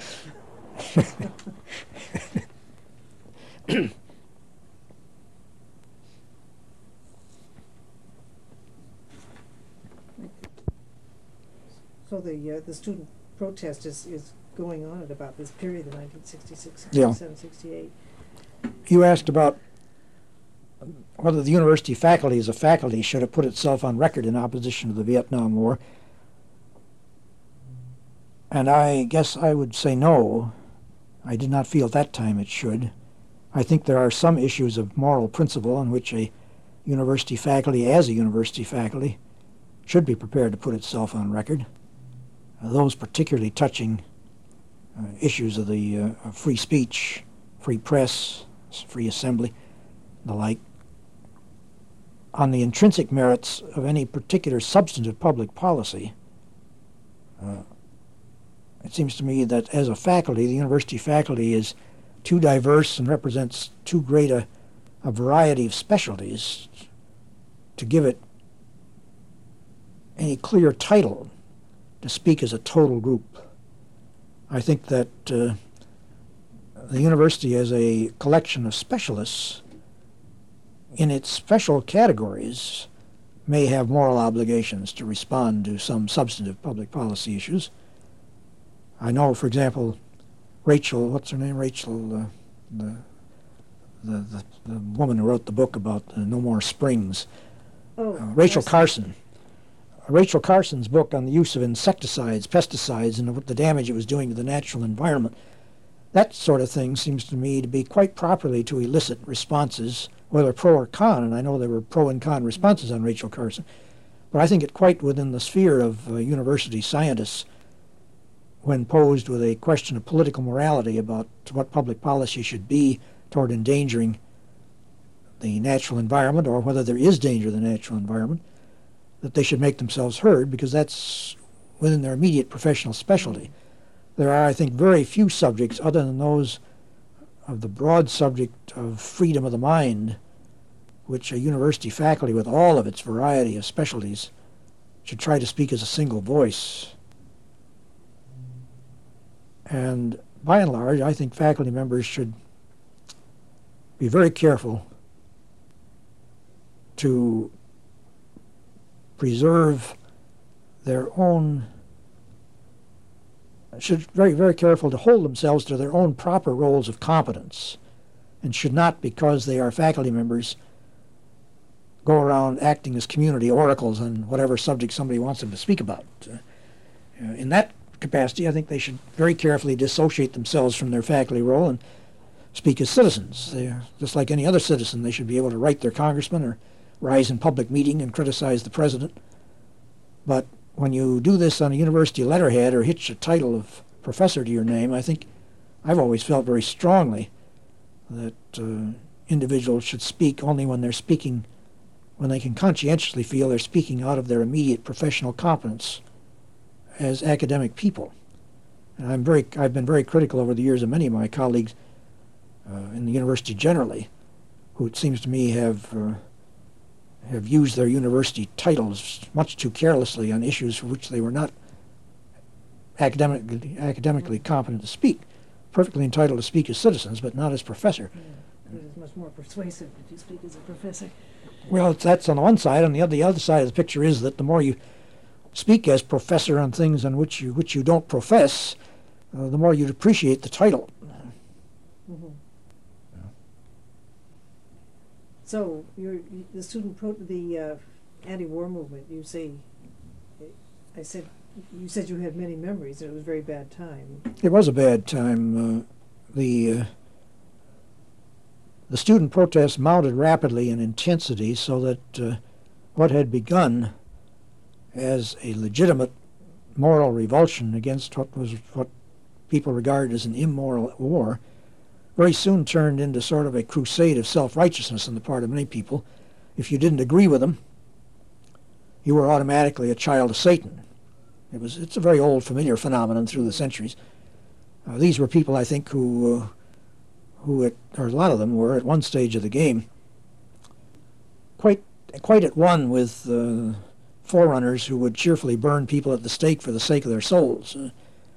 So the uh, the student protest is, is going on at about this period, the nineteen sixty-six, Yeah. sixty-seven, sixty-eight. You asked about whether the university faculty as a faculty should have put itself on record in opposition to the Vietnam War. And I guess I would say no. I did not feel at that time it should. I think there are some issues of moral principle on which a university faculty, as a university faculty, should be prepared to put itself on record. Uh, those particularly touching uh, issues of the uh, of free speech, free press, free assembly, the like. On the intrinsic merits of any particular substantive public policy, uh, it seems to me that as a faculty, the university faculty is too diverse and represents too great a, a variety of specialties to give it any clear title to speak as a total group. I think that uh, the university as a collection of specialists in its special categories may have moral obligations to respond to some substantive public policy issues. I know, for example, Rachel, what's her name, Rachel, uh, the, the, the, the woman who wrote the book about uh, No More Springs, Oh, uh, Rachel Carson. Carson. Rachel Carson's book on the use of insecticides, pesticides, and the damage it was doing to the natural environment, that sort of thing seems to me to be quite properly to elicit responses, whether pro or con, and I know there were pro and con responses on Rachel Carson, but I think it quite within the sphere of uh, university scientists when posed with a question of political morality about what public policy should be toward endangering the natural environment or whether there is danger to the natural environment, that they should make themselves heard because that's within their immediate professional specialty. There are, I think, very few subjects other than those of the broad subject of freedom of the mind, which a university faculty with all of its variety of specialties should try to speak as a single voice. And by and large, I think faculty members should be very careful to preserve their own, should very, very careful to hold themselves to their own proper roles of competence and should not, because they are faculty members, go around acting as community oracles on whatever subject somebody wants them to speak about. Uh, in that capacity, I think they should very carefully dissociate themselves from their faculty role and speak as citizens. They're just like any other citizen. They should be able to write their congressman or rise in public meeting and criticize the president. But when you do this on a university letterhead or hitch a title of professor to your name, I think I've always felt very strongly that uh, individuals should speak only when they're speaking, when they can conscientiously feel they're speaking out of their immediate professional competence as academic people. And I'm very, I've been very critical over the years of many of my colleagues uh, in the university generally, who it seems to me have uh, have used their university titles much too carelessly on issues for which they were not academically, academically competent to speak. Perfectly entitled to speak as citizens, but not as professor. Yeah, it is much more persuasive if you speak as a professor. Well, that's on the one side. On the other, the other side of the picture is that the more you speak as professor on things on which you which you don't profess, uh, the more you'd appreciate the title. Mm-hmm. So, you're, the student pro the uh, anti-war movement. You say, I said, you said you had many memories. And it was a very bad time. It was a bad time. Uh, the uh, the student protests mounted rapidly in intensity, so that uh, what had begun as a legitimate moral revulsion against what was what people regarded as an immoral war very soon turned into sort of a crusade of self-righteousness on the part of many people. If you didn't agree with them, you were automatically a child of Satan. It was, it's a very old, familiar phenomenon through the centuries. Uh, these were people, I think, who, uh, who at, or a lot of them were, at one stage of the game, quite, quite at one with uh, forerunners who would cheerfully burn people at the stake for the sake of their souls. Uh,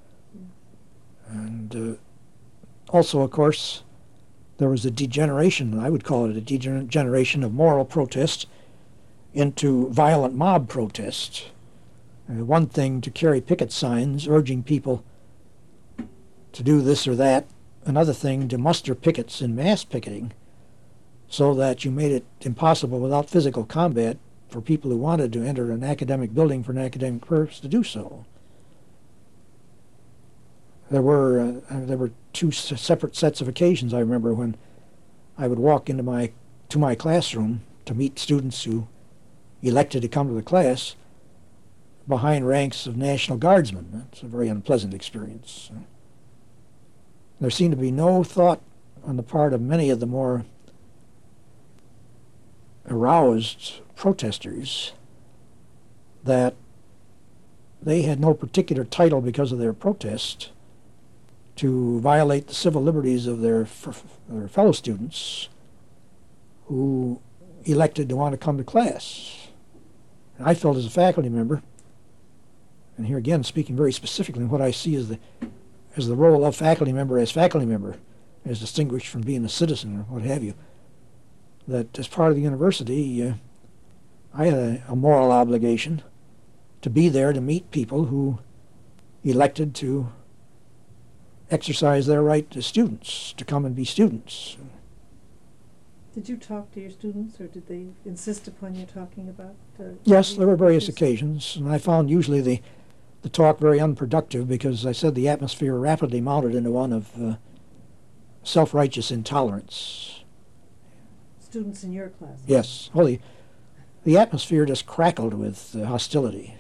and uh, also, of course, there was a degeneration, I would call it a degeneration of moral protest into violent mob protest. Uh, one thing to carry picket signs urging people to do this or that, another thing to muster pickets in mass picketing so that you made it impossible without physical combat for people who wanted to enter an academic building for an academic purpose to do so. There were uh, there were two s separate sets of occasions I remember when I would walk into my to my classroom to meet students who elected to come to the class behind ranks of National Guardsmen. That's a very unpleasant experience. There seemed to be no thought on the part of many of the more aroused protesters that they had no particular title because of their protest to violate the civil liberties of their, their fellow students who elected to want to come to class. And I felt as a faculty member, and here again speaking very specifically what I see as the, as the role of faculty member as faculty member, as distinguished from being a citizen or what have you, that as part of the university, uh, I had a, a moral obligation to be there to meet people who elected to exercise their right to students, to come and be students. Did you talk to your students, or did they insist upon you talking about? Uh, yes, there were various occasions, and I found usually the, the talk very unproductive because, as I said, the atmosphere rapidly mounted into one of uh, self-righteous intolerance. Students in your class? Yes. Well, the, the atmosphere just crackled with uh, hostility.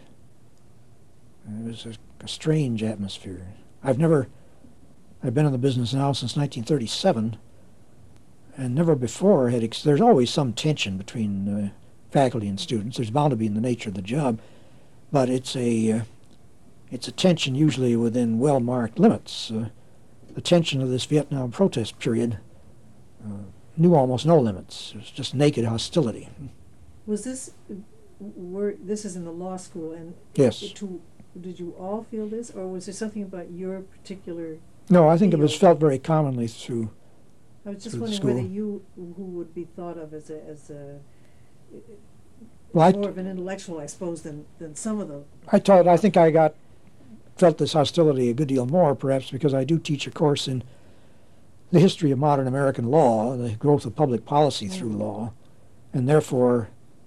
It was a, a strange atmosphere. I've never... I've been in the business now since nineteen thirty-seven, and never before had ex there's always some tension between uh, faculty and students. There's bound to be in the nature of the job, but it's a uh, it's a tension usually within well-marked limits. Uh, the tension of this Vietnam protest period uh, knew almost no limits. It was just naked hostility. Was this were this is in the law school, and yes, it, to, did you all feel this, or was there something about your particular? No, I think it was felt very commonly through. I was just through wondering whether you, who would be thought of as a, as a well, more of an intellectual, I suppose, than than some of the. I taught. I think I got felt this hostility a good deal more, perhaps because I do teach a course in the history of modern American law, the growth of public policy through law, and therefore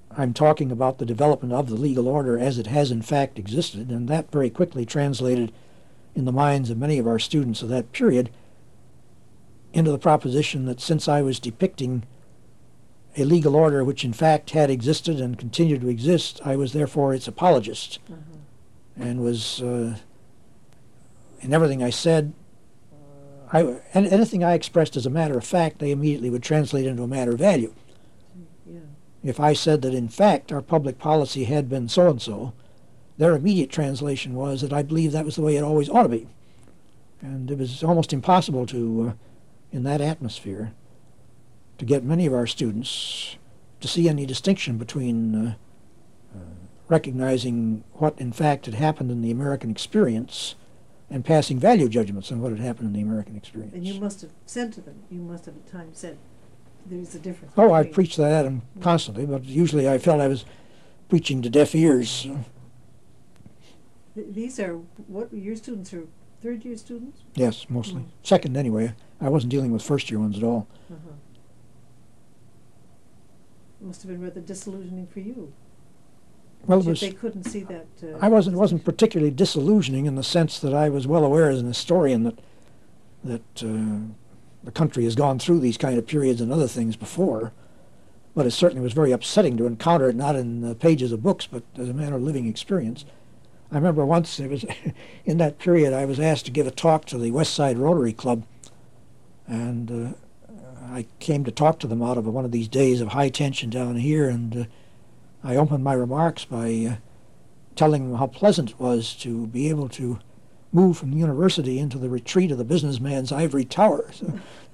I'm talking about the development of the legal order as it has in fact existed, and that very quickly translated in the minds of many of our students of that period into the proposition that since I was depicting a legal order which in fact had existed and continued to exist, I was therefore its apologist, mm-hmm. and was, uh, in everything I said, I, and anything I expressed as a matter of fact, they immediately would translate into a matter of value. Yeah. If I said that in fact our public policy had been so-and-so, their immediate translation was that I believe that was the way it always ought to be. And it was almost impossible to, uh, in that atmosphere, to get many of our students to see any distinction between uh, uh, recognizing what in fact had happened in the American experience and passing value judgments on what had happened in the American experience. And you must have said to them, you must have at times said, there's a difference. Oh, I preached that at them constantly, but usually I felt I was preaching to deaf ears. Th these are, what, your students are third-year students? Yes, mostly. Mm. Second, anyway. I wasn't dealing with first-year ones at all. Uh-huh. Must have been rather disillusioning for you. Well, it was, they couldn't see that. Uh, I wasn't wasn't particularly disillusioning in the sense that I was well aware as an historian that that uh, the country has gone through these kind of periods and other things before, but it certainly was very upsetting to encounter it not in the pages of books but as a matter of living experience. I remember once it was in that period I was asked to give a talk to the West Side Rotary Club, and uh, I came to talk to them out of one of these days of high tension down here, and uh, I opened my remarks by uh, telling them how pleasant it was to be able to move from the university into the retreat of the businessman's ivory tower. So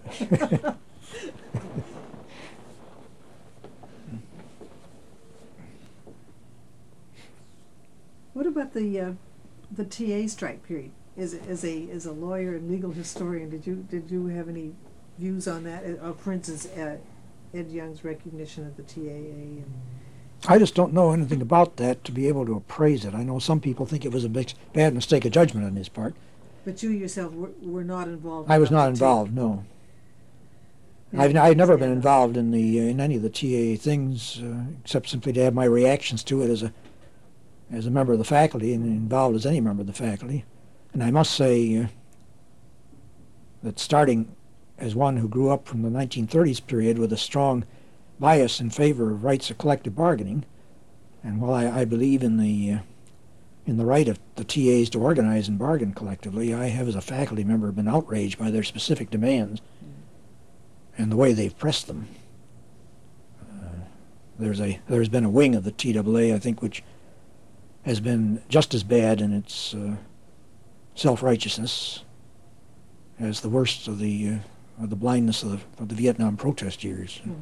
what about the uh, the T A strike period? As as a as a lawyer and legal historian, did you did you have any views on that? Uh, for instance, uh, Ed Young's recognition of the T A A. And I just don't know anything about that to be able to appraise it. I know some people think it was a big, bad mistake of judgment on his part. But you yourself were, were not involved. I was not involved. No. I've I've never been involved in the uh, in any of the T A A things uh, except simply to have my reactions to it as a as a member of the faculty and involved as any member of the faculty. And I must say uh, that starting as one who grew up from the nineteen thirties period with a strong bias in favor of rights of collective bargaining, and while I, I believe in the uh, in the right of the T As to organize and bargain collectively, I have as a faculty member been outraged by their specific demands mm. and the way they've pressed them. Uh, there's a there's been a wing of the T A A, I think, which has been just as bad in its uh, self-righteousness as the worst of the uh, of the blindness of the, of the Vietnam protest years. Mm.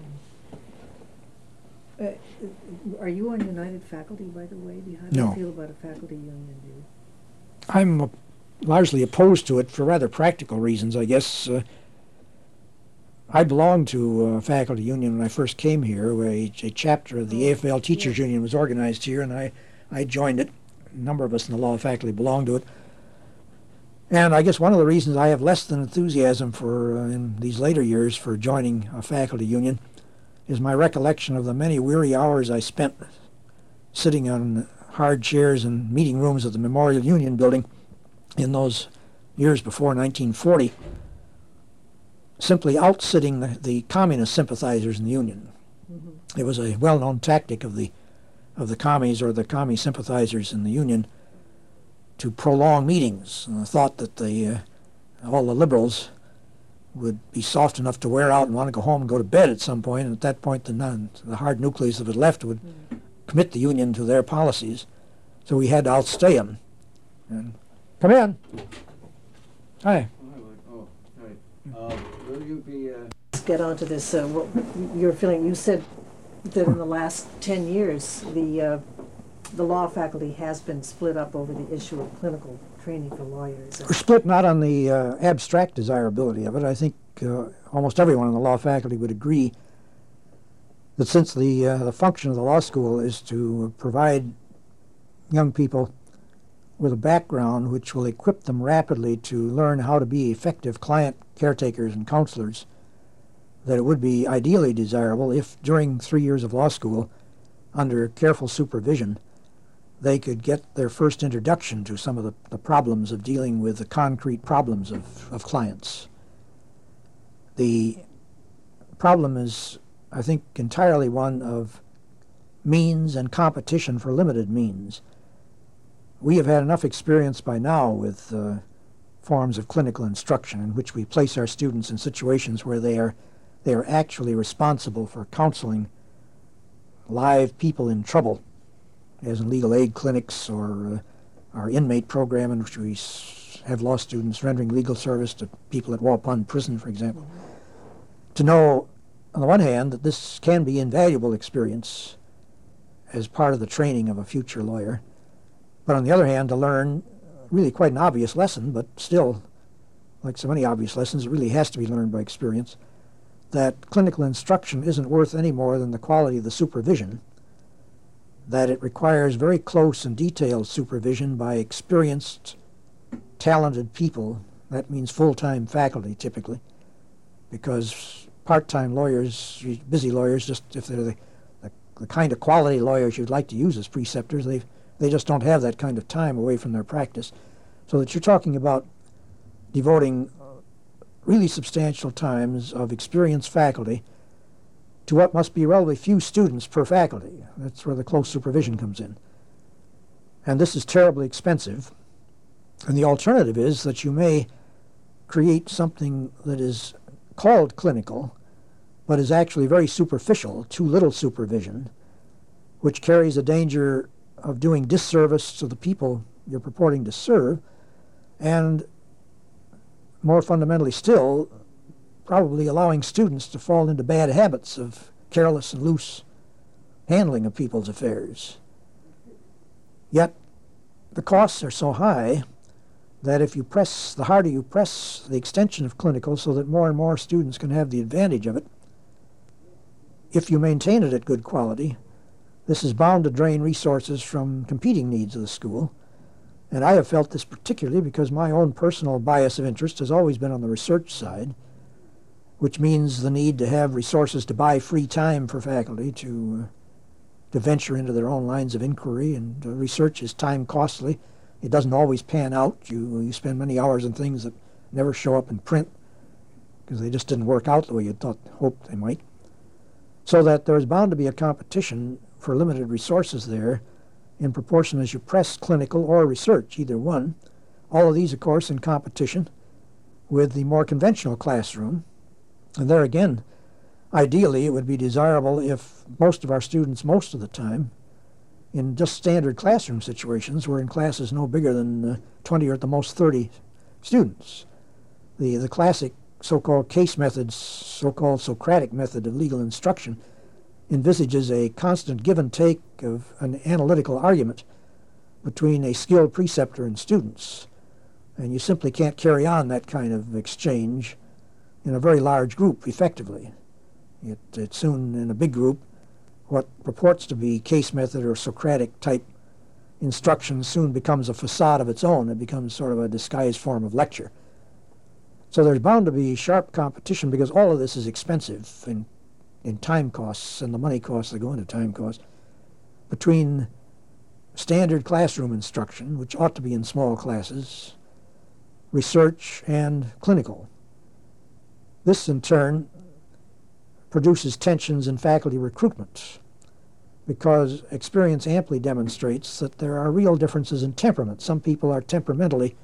Uh, are you on United Faculty, by the way? How do no. you feel about a faculty union? Do you? I'm uh, largely opposed to it for rather practical reasons, I guess. Uh, I belonged to a faculty union when I first came here, where a, a chapter of the oh, A F L Teachers yeah. Union was organized here, and I, I joined it. A number of us in the law faculty belonged to it. And I guess one of the reasons I have less than enthusiasm for, uh, in these later years, for joining a faculty union is my recollection of the many weary hours I spent sitting on hard chairs in meeting rooms of the Memorial Union building in those years before nineteen forty, simply outsitting the, the communist sympathizers in the Union. Mm-hmm. It was a well-known tactic of the of the commies or the commie sympathizers in the Union to prolong meetings, and the thought that the uh, all the liberals would be soft enough to wear out and want to go home and go to bed at some point, and at that point the, non, the hard nucleus of it left would mm. commit the Union to their policies. So we had to outstay them. And come in. Hi. Oh, hi. Uh, will you be... Uh... Let's get on to this. Uh, what you're feeling, you said that in the last ten years, the, uh, the law faculty has been split up over the issue of clinical training for lawyers. We're split not on the uh, abstract desirability of it. I think uh, almost everyone in the law faculty would agree that since the uh, the function of the law school is to provide young people with a background which will equip them rapidly to learn how to be effective client caretakers and counselors, that it would be ideally desirable if during three years of law school under careful supervision, they could get their first introduction to some of the, the problems of dealing with the concrete problems of, of clients. The problem is, I think, entirely one of means and competition for limited means. We have had enough experience by now with uh, forms of clinical instruction in which we place our students in situations where they are, they are actually responsible for counseling live people in trouble, as in legal aid clinics or uh, our inmate program in which we s have law students rendering legal service to people at Waupun Prison, for example. To know, on the one hand, that this can be invaluable experience as part of the training of a future lawyer, but on the other hand, to learn really quite an obvious lesson, but still, like so many obvious lessons, it really has to be learned by experience, that clinical instruction isn't worth any more than the quality of the supervision, that it requires very close and detailed supervision by experienced, talented people. That means full-time faculty, typically, because part-time lawyers, busy lawyers, just if they're the, the, the kind of quality lawyers you'd like to use as preceptors, they they just don't have that kind of time away from their practice. So that you're talking about devoting really substantial times of experienced faculty to what must be relatively few students per faculty. That's where the close supervision comes in. And this is terribly expensive. And the alternative is that you may create something that is called clinical, but is actually very superficial, too little supervision, which carries a danger of doing disservice to the people you're purporting to serve, and more fundamentally still, probably allowing students to fall into bad habits of careless and loose handling of people's affairs. Yet the costs are so high that if you press, the harder you press the extension of clinical so that more and more students can have the advantage of it, if you maintain it at good quality, this is bound to drain resources from competing needs of the school. And I have felt this particularly because my own personal bias of interest has always been on the research side, which means the need to have resources to buy free time for faculty to, uh, to venture into their own lines of inquiry. And uh, research is time costly. It doesn't always pan out. You, you spend many hours on things that never show up in print because they just didn't work out the way you thought, hoped they might. So that there's bound to be a competition for limited resources there in proportion as you press clinical or research, either one. All of these, of course, in competition with the more conventional classroom. And there again, ideally, it would be desirable if most of our students, most of the time, in just standard classroom situations, were in classes no bigger than uh, twenty or at the most thirty students. The, the classic so-called case methods, so-called Socratic method of legal instruction envisages a constant give and take of an analytical argument between a skilled preceptor and students. And you simply can't carry on that kind of exchange in a very large group effectively. It, it soon, in a big group, what purports to be case method or Socratic type instruction soon becomes a facade of its own. It becomes sort of a disguised form of lecture. So there's bound to be sharp competition because all of this is expensive in, in time costs and the money costs that go into time costs between standard classroom instruction, which ought to be in small classes, research, and clinical. This, in turn, produces tensions in faculty recruitment because experience amply demonstrates that there are real differences in temperament. Some people are temperamentally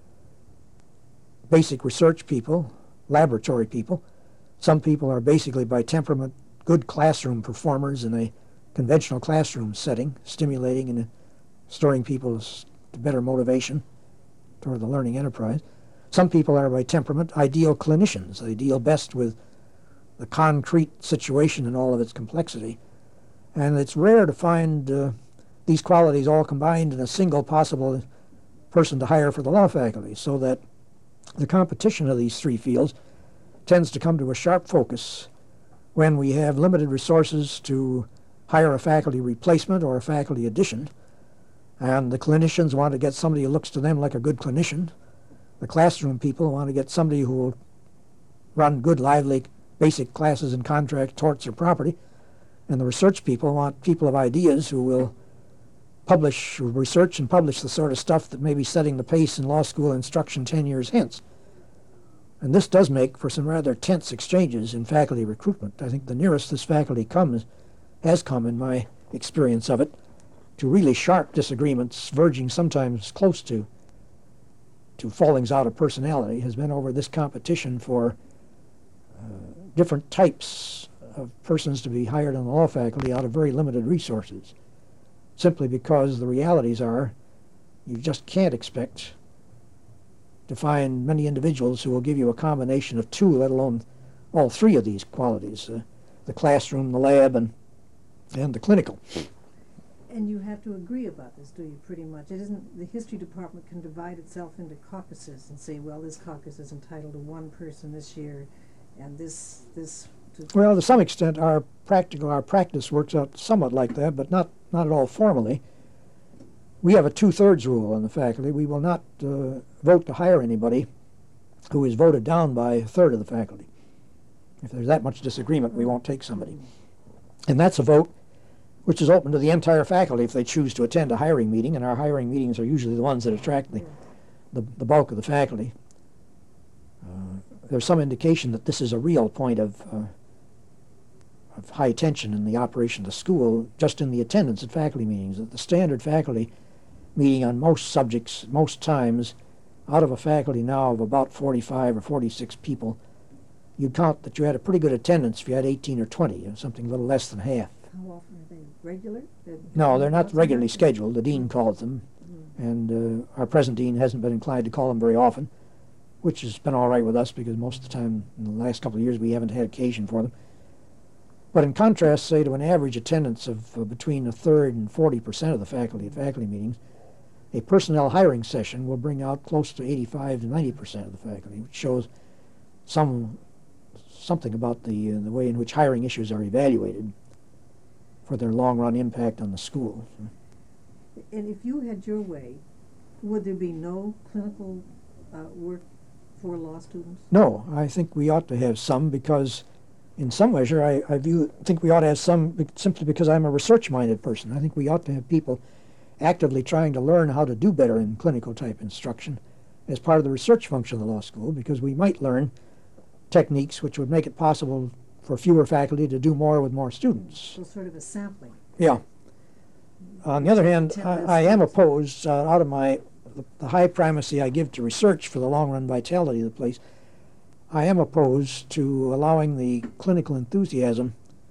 basic research people, laboratory people. Some people are basically by temperament good classroom performers in a conventional classroom setting, stimulating and storing people's better motivation toward the learning enterprise. Some people are by temperament ideal clinicians. They deal best with the concrete situation and all of its complexity. And it's rare to find uh, these qualities all combined in a single possible person to hire for the law faculty, so that the competition of these three fields tends to come to a sharp focus when we have limited resources to hire a faculty replacement or a faculty addition, and the clinicians want to get somebody who looks to them like a good clinician. The classroom people want to get somebody who will run good, lively, basic classes in contract, torts, or property, And the research people want people of ideas who will publish, research and publish the sort of stuff that may be setting the pace in law school instruction ten years hence. And this does make for some rather tense exchanges in faculty recruitment. I think the nearest this faculty comes, has come in my experience of it, to really sharp disagreements verging sometimes close to to fallings out of personality has been over this competition for uh, different types of persons to be hired on the law faculty out of very limited resources, simply because the realities are you just can't expect to find many individuals who will give you a combination of two, let alone all three of these qualities, uh, the classroom, the lab, and, and the clinical. And you have to agree about this, do you, pretty much? It isn't, the history department can divide itself into caucuses and say, well, this caucus is entitled to one person this year, and this, this... To well, to some extent, our practical, our practice works out somewhat like that, but not, not at all formally. We have a two-thirds rule on the faculty. We will not uh, vote to hire anybody who is voted down by a third of the faculty. If there's that much disagreement, we won't take somebody. And that's a vote which is open to the entire faculty if they choose to attend a hiring meeting, and our hiring meetings are usually the ones that attract the, the, the bulk of the faculty. Uh, there's some indication that this is a real point of, uh, of high tension in the operation of the school, just in the attendance at faculty meetings. That the standard faculty meeting on most subjects, most times, out of a faculty now of about forty-five or forty-six people, you'd count that you had a pretty good attendance if you had eighteen or twenty, or something a little less than half. How often are they regular? They're No, they're not regularly scheduled. scheduled. The dean calls them, Mm. and uh, our present dean hasn't been inclined to call them very often, which has been all right with us because most of the time in the last couple of years we haven't had occasion for them. But in contrast, say, to an average attendance of uh, between a third and forty percent of the faculty at faculty meetings, a personnel hiring session will bring out close to eighty-five to ninety percent of the faculty, which shows some something about the, uh, the way in which hiring issues are evaluated for their long-run impact on the school. And if you had your way, would there be no clinical uh, work for law students? No, I think we ought to have some because, in some measure, I, I view, think we ought to have some be- simply because I'm a research-minded person. I think we ought to have people actively trying to learn how to do better in clinical-type instruction as part of the research function of the law school, because we might learn techniques which would make it possible for fewer faculty to do more with more students. So sort of a sampling. Yeah. On the other hand, I, I am opposed, uh, out of my the, the high primacy I give to research for the long-run vitality of the place, I am opposed to allowing the clinical enthusiasm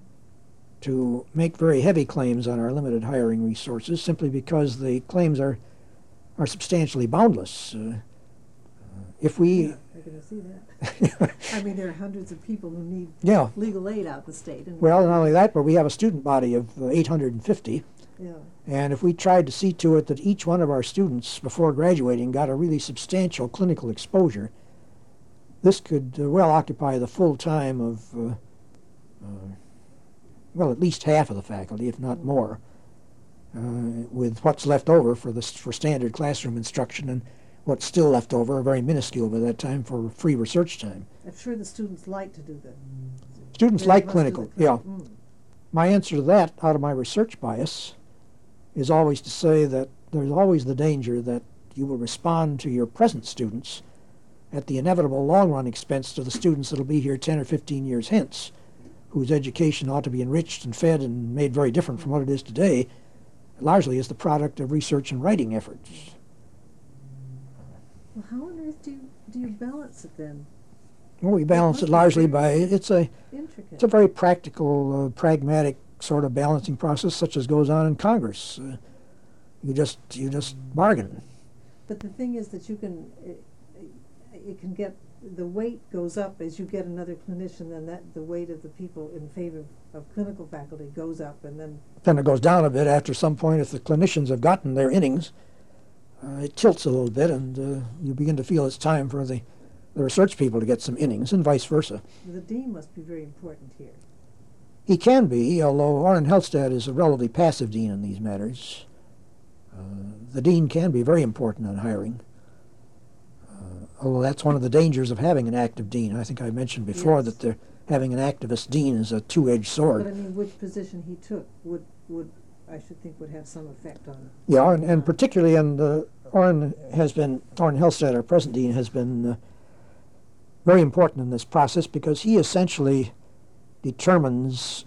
to make very heavy claims on our limited hiring resources simply because the claims are are substantially boundless. Uh, if we... Yeah, I can see that. I mean, there are hundreds of people who need yeah. legal aid out the state. And Well, not only that, but we have a student body of uh, eight hundred fifty. yeah. And if we tried to see to it that each one of our students before graduating got a really substantial clinical exposure, this could uh, well occupy the full time of, uh, uh, well, at least half of the faculty, if not more, uh, with what's left over for, the, for standard classroom instruction and what's still left over, very minuscule by that time, for free research time. I'm sure the students like to do that. Students They like must do clinical, the yeah. clin- mm. My answer to that, out of my research bias, is always to say that there's always the danger that you will respond to your present students at the inevitable long-run expense to the students that'll be here ten or fifteen years hence, whose education ought to be enriched and fed and made very different from what it is today, largely as the product of research and writing efforts. Well, how on earth do you, do you balance it then? Well, we balance it largely by, it's a, Intricate. it's a very practical, uh, pragmatic sort of balancing process such as goes on in Congress. Uh, you just, you just bargain. But the thing is that you can, it, it can get, the weight goes up as you get another clinician, then that, the weight of the people in favor of clinical faculty goes up, and then, Then it goes down a bit after some point. If the clinicians have gotten their innings, uh, it tilts a little bit, and uh, you begin to feel it's time for the, the research people to get some innings, and vice versa. the dean must be very important here. He can be, although Orrin Helstad is a relatively passive dean in these matters. Uh, the dean can be very important on hiring, uh, although that's one of the dangers of having an active dean. I think I mentioned before Yes. that there, having an activist dean is a two-edged sword. But I mean, which position he took would, would, I should think would have some effect on. Yeah, and, and particularly, and uh, Orrin has been, Orrin Hellstead, our present dean, has been uh, very important in this process because he essentially determines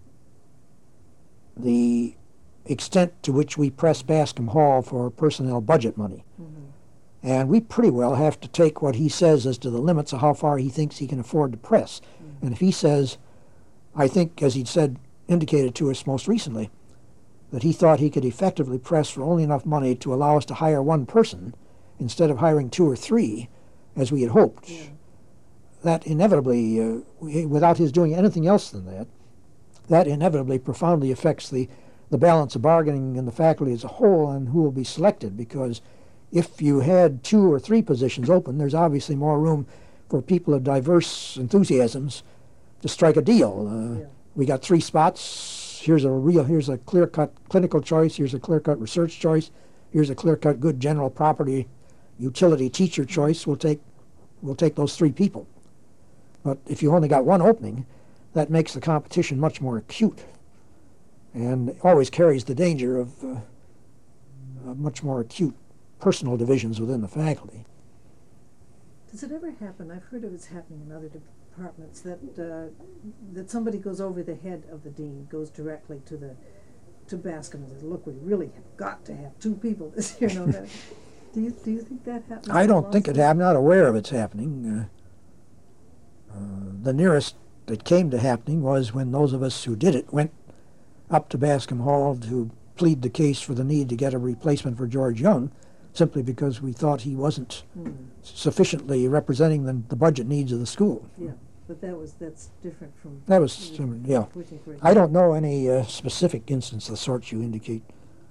the extent to which we press Bascom Hall for personnel budget money. Mm-hmm. And we pretty well have to take what he says as to the limits of how far he thinks he can afford to press. Mm-hmm. And if he says, I think, as he said, indicated to us most recently, that he thought he could effectively press for only enough money to allow us to hire one person instead of hiring two or three, as we had hoped. Yeah. That inevitably, uh, without his doing anything else than that, that inevitably profoundly affects the, the balance of bargaining in the faculty as a whole on who will be selected, because if you had two or three positions open, there's obviously more room for people of diverse enthusiasms to strike a deal. Uh, yeah. We got three spots. Here's a real, here's a clear-cut clinical choice. Here's a clear-cut research choice. Here's a clear-cut good general property utility teacher choice. We'll take, we'll take those three people. But if you only got one opening, that makes the competition much more acute, and always carries the danger of uh, uh, much more acute personal divisions within the faculty. Does it ever happen? I've heard of it's happening in other departments that uh, that somebody goes over the head of the dean, goes directly to the to Bascom and says, "Look, we really have got to have two people this year." No, that, do you do you think that happens? I don't think it. I'm not aware of it's happening. Uh, uh, the nearest that came to happening was when those of us who did it went up to Bascom Hall to plead the case for the need to get a replacement for George Young, simply because we thought he wasn't mm. sufficiently representing the, the budget needs of the school. Yeah, but that was that's different from. That was uh, yeah. I don't know any uh, specific instance of the sort you indicate.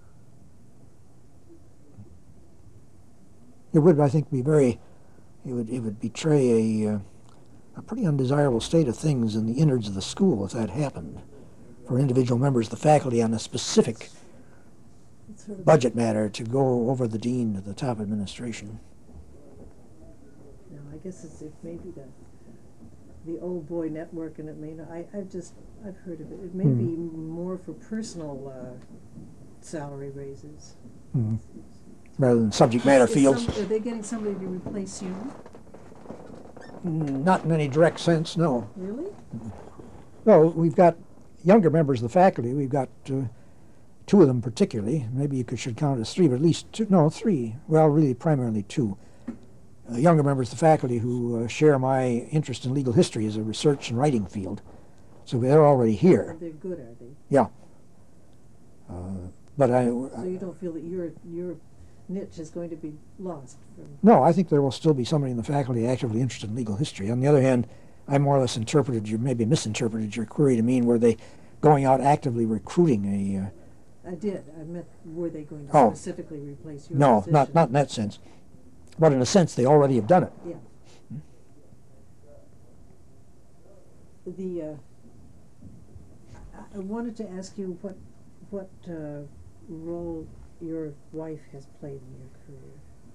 It would, I think, be very. It would it would betray a uh, a pretty undesirable state of things in the innards of the school if that happened, for individual members of the faculty on a specific sort of budget matter to go over the dean to the top administration. No, I guess it's it may be the the old boy network, and it may not. I I've just I've heard of it. It may mm. be more for personal uh, salary raises, mm. rather than subject matter Is fields. Some, are they getting somebody to replace you? Not in any direct sense, no. Really? No, we've got younger members of the faculty. We've got uh, two of them particularly. Maybe you could, should count it as three, but at least two, no, three. Well, really primarily two. Uh, younger members of the faculty who uh, share my interest in legal history as a research and writing field. So they're already here. They're good, are they? Yeah. Uh, but I... So you don't feel that your your niche is going to be lost? From no, I think there will still be somebody in the faculty actively interested in legal history. On the other hand, I more or less interpreted your, maybe misinterpreted your query to mean were they going out actively recruiting a... Uh, I did. I meant were they going to oh, specifically replace your no, position? not not in that sense. But in a sense, they already have done it. Yeah. Hmm? The uh, I wanted to ask you what what uh, role your wife has played in your career.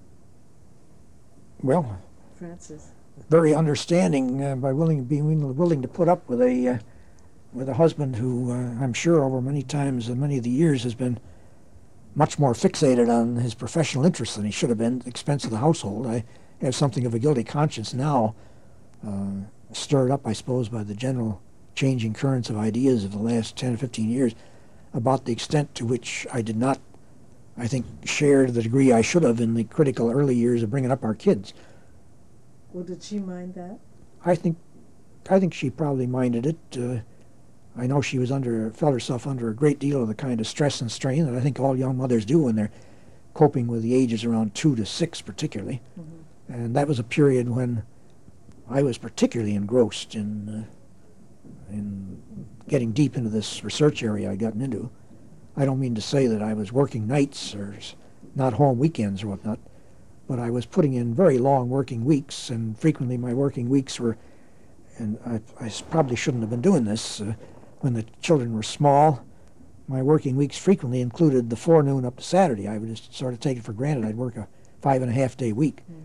Well, Frances. Very understanding, uh, by willing being willing to put up with a uh, with a husband who uh, I'm sure over many times and many of the years has been much more fixated on his professional interests than he should have been at the expense of the household. I have something of a guilty conscience now, uh, stirred up, I suppose, by the general changing currents of ideas of the last ten or fifteen years, about the extent to which I did not, I think, share to the degree I should have in the critical early years of bringing up our kids. Well, did she mind that? I think, I think she probably minded it. Uh, I know she was under, felt herself under a great deal of the kind of stress and strain that I think all young mothers do when they're coping with the ages around two to six, particularly. Mm-hmm. And that was a period when I was particularly engrossed in uh, in getting deep into this research area I'd gotten into. I don't mean to say that I was working nights or not home weekends or whatnot, but I was putting in very long working weeks, and frequently my working weeks were, and I, I probably shouldn't have been doing this, uh, when the children were small, my working weeks frequently included the forenoon up to Saturday. I would just sort of take it for granted I'd work a five and a half day week. Mm.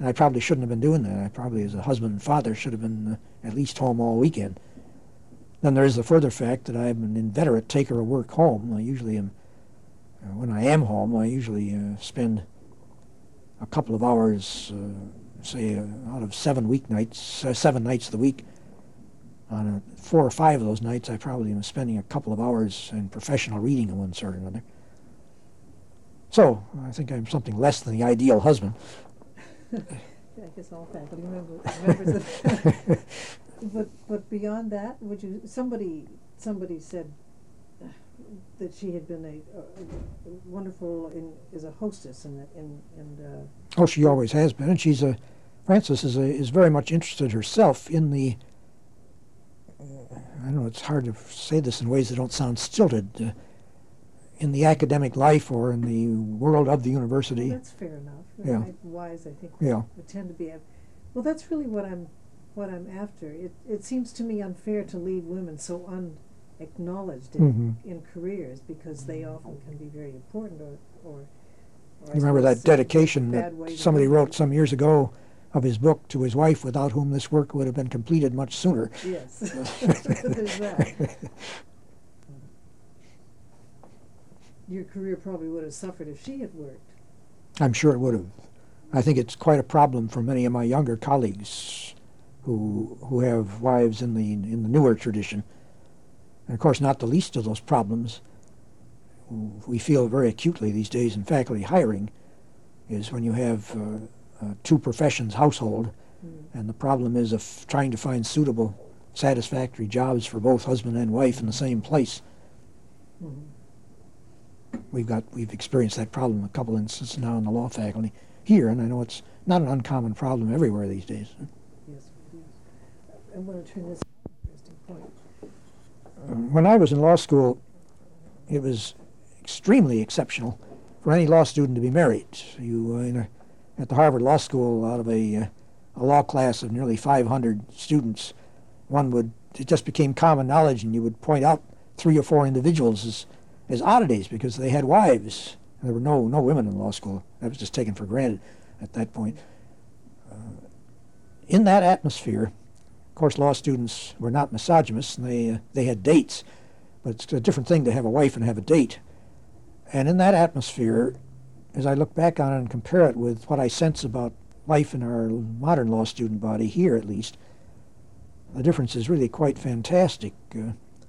And I probably shouldn't have been doing that. I probably, as a husband and father, should have been uh, at least home all weekend. Then there is the further fact that I'm an inveterate taker of work home. I usually am, uh, when I am home, I usually uh, spend a couple of hours, uh, say, uh, out of seven weeknights, uh, seven nights of the week. On a, four or five of those nights, I probably am spending a couple of hours in professional reading of one sort or another. So, I think I'm something less than the ideal husband. Yeah, I guess all faculty member, members of that. But, but beyond that, would you, somebody, somebody said uh, that she had been a, a, a wonderful in, as a hostess and, and, and uh, Oh, she always has been, and she's a, Frances is a, is very much interested herself in the, uh, I don't know, it's hard to say this in ways that don't sound stilted, uh, in the academic life or in the world of the university. Well, that's fair enough. Yeah. I, wise, I think. Yeah. We tend to be. A, well, that's really what I'm, what I'm after. It it seems to me unfair to leave women so unacknowledged in, Mm-hmm. in careers because they often can be very important or or. or I You remember suppose that dedication bad that way to somebody look at wrote it. some years ago of his book to his wife, without whom this work would have been completed much sooner. Yes. There's that. Your career probably would have suffered if she had worked. I'm sure it would have. I think it's quite a problem for many of my younger colleagues who who have wives in the in the newer tradition. And of course, not the least of those problems we feel very acutely these days in faculty hiring is when you have uh, a two professions household, Mm. and the problem is of trying to find suitable, satisfactory jobs for both husband and wife in the same place. Mhm. We've got we've experienced that problem in a couple instances now in the law faculty here, and I know it's not an uncommon problem everywhere these days. Yes, it is. I want to turn this to an interesting point. Uh, when I was in law school, it was extremely exceptional for any law student to be married. You, uh, in a, at the Harvard Law School, out of a, uh, a law class of nearly five hundred students, one would, it just became common knowledge, and you would point out three or four individuals as, as oddities because they had wives. And there were no, no women in law school. That was just taken for granted at that point. Uh, in that atmosphere, of course, law students were not misogynists, and they, uh, they had dates, but it's a different thing to have a wife and have a date. And in that atmosphere, as I look back on it and compare it with what I sense about life in our modern law student body, here at least, the difference is really quite fantastic. Uh,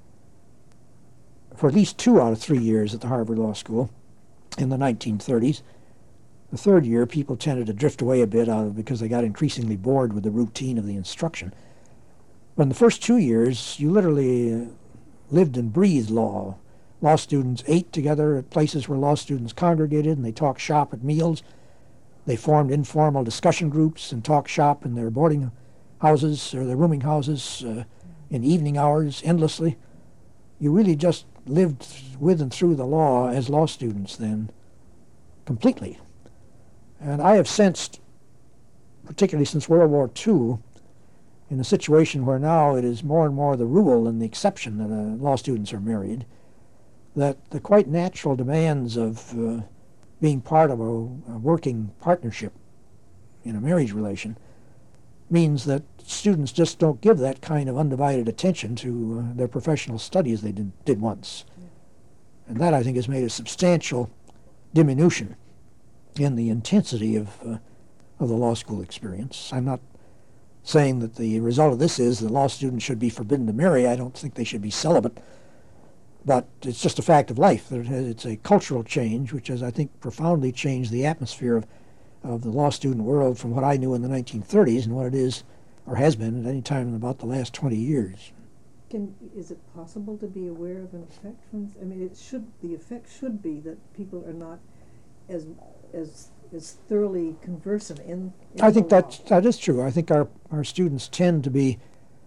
for at least two out of three years at the Harvard Law School in the nineteen thirties, the third year people tended to drift away a bit out of because they got increasingly bored with the routine of the instruction. But in the first two years, you literally uh, lived and breathed law. Law students ate together at places where law students congregated, and they talked shop at meals. They formed informal discussion groups and talked shop in their boarding houses or their rooming houses uh, in evening hours endlessly. You really just lived with and through the law as law students then, completely. And I have sensed, particularly since World War Two, in a situation where now it is more and more the rule than the exception that uh, law students are married, that the quite natural demands of uh, being part of a, a working partnership in a marriage relation means that students just don't give that kind of undivided attention to uh, their professional study as they did, did once. Yeah. And that, I think, has made a substantial diminution in the intensity of, uh, of the law school experience. I'm not saying that the result of this is that law students should be forbidden to marry. I don't think they should be celibate. But it's just a fact of life. It's a cultural change which has, I think, profoundly changed the atmosphere of, of the law student world from what I knew in the nineteen thirties and what it is or has been at any time in about the last twenty years. Can, is it possible to be aware of an effect from, I mean, it should, the effect should be that people are not as as as thoroughly conversant in, in I think the law. that that is true. I think our, our students tend to be,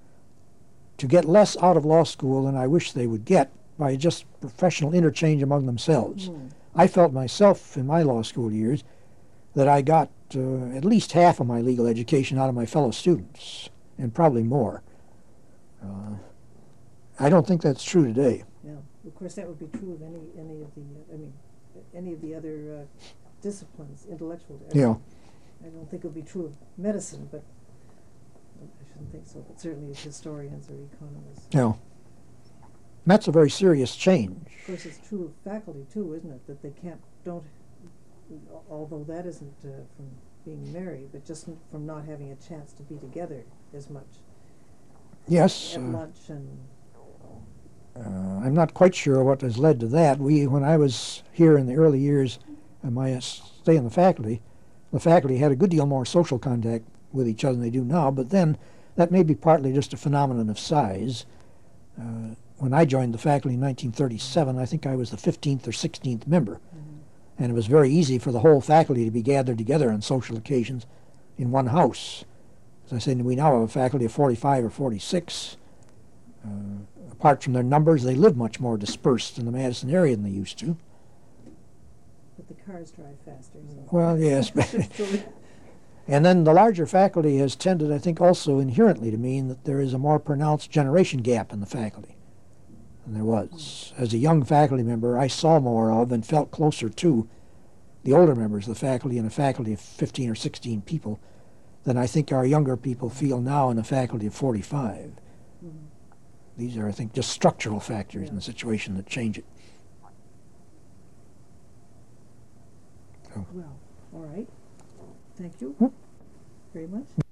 to get less out of law school than I wish they would get by just professional interchange among themselves. Mm. I felt myself in my law school years that I got uh, at least half of my legal education out of my fellow students, and probably more. Uh, I don't think that's true today. Yeah, of course that would be true of any any of the uh, I mean any of the other uh, disciplines, intellectual. Yeah. I don't think it would be true of medicine, but I shouldn't think so, but certainly as historians or economists. You know, that's a very serious change. Of course, it's true of faculty too, isn't it, that they can't, don't, although that isn't uh, from being married, but just n- from not having a chance to be together as much Yes. at uh, lunch and, Uh, I'm not quite sure what has led to that. We, when I was here in the early years of my uh, stay in the faculty, the faculty had a good deal more social contact with each other than they do now, but then that may be partly just a phenomenon of size. Uh, when I joined the faculty in nineteen thirty-seven, I think I was the fifteenth or sixteenth member, mm-hmm. and it was very easy for the whole faculty to be gathered together on social occasions in one house. As I said, we now have a faculty of forty-five or forty-six. Uh, apart from their numbers, they live much more dispersed in the Madison area than they used to. but the cars drive faster. So. Well, yes. Truly. And then the larger faculty has tended, I think, also inherently to mean that there is a more pronounced generation gap in the faculty than there was. As a young faculty member, I saw more of and felt closer to the older members of the faculty in a faculty of fifteen or sixteen people than I think our younger people feel now in a faculty of forty-five. Mm-hmm. These are, I think, just structural factors Yeah. in the situation that change it. So. Well, all right. Thank you Hmm. very much.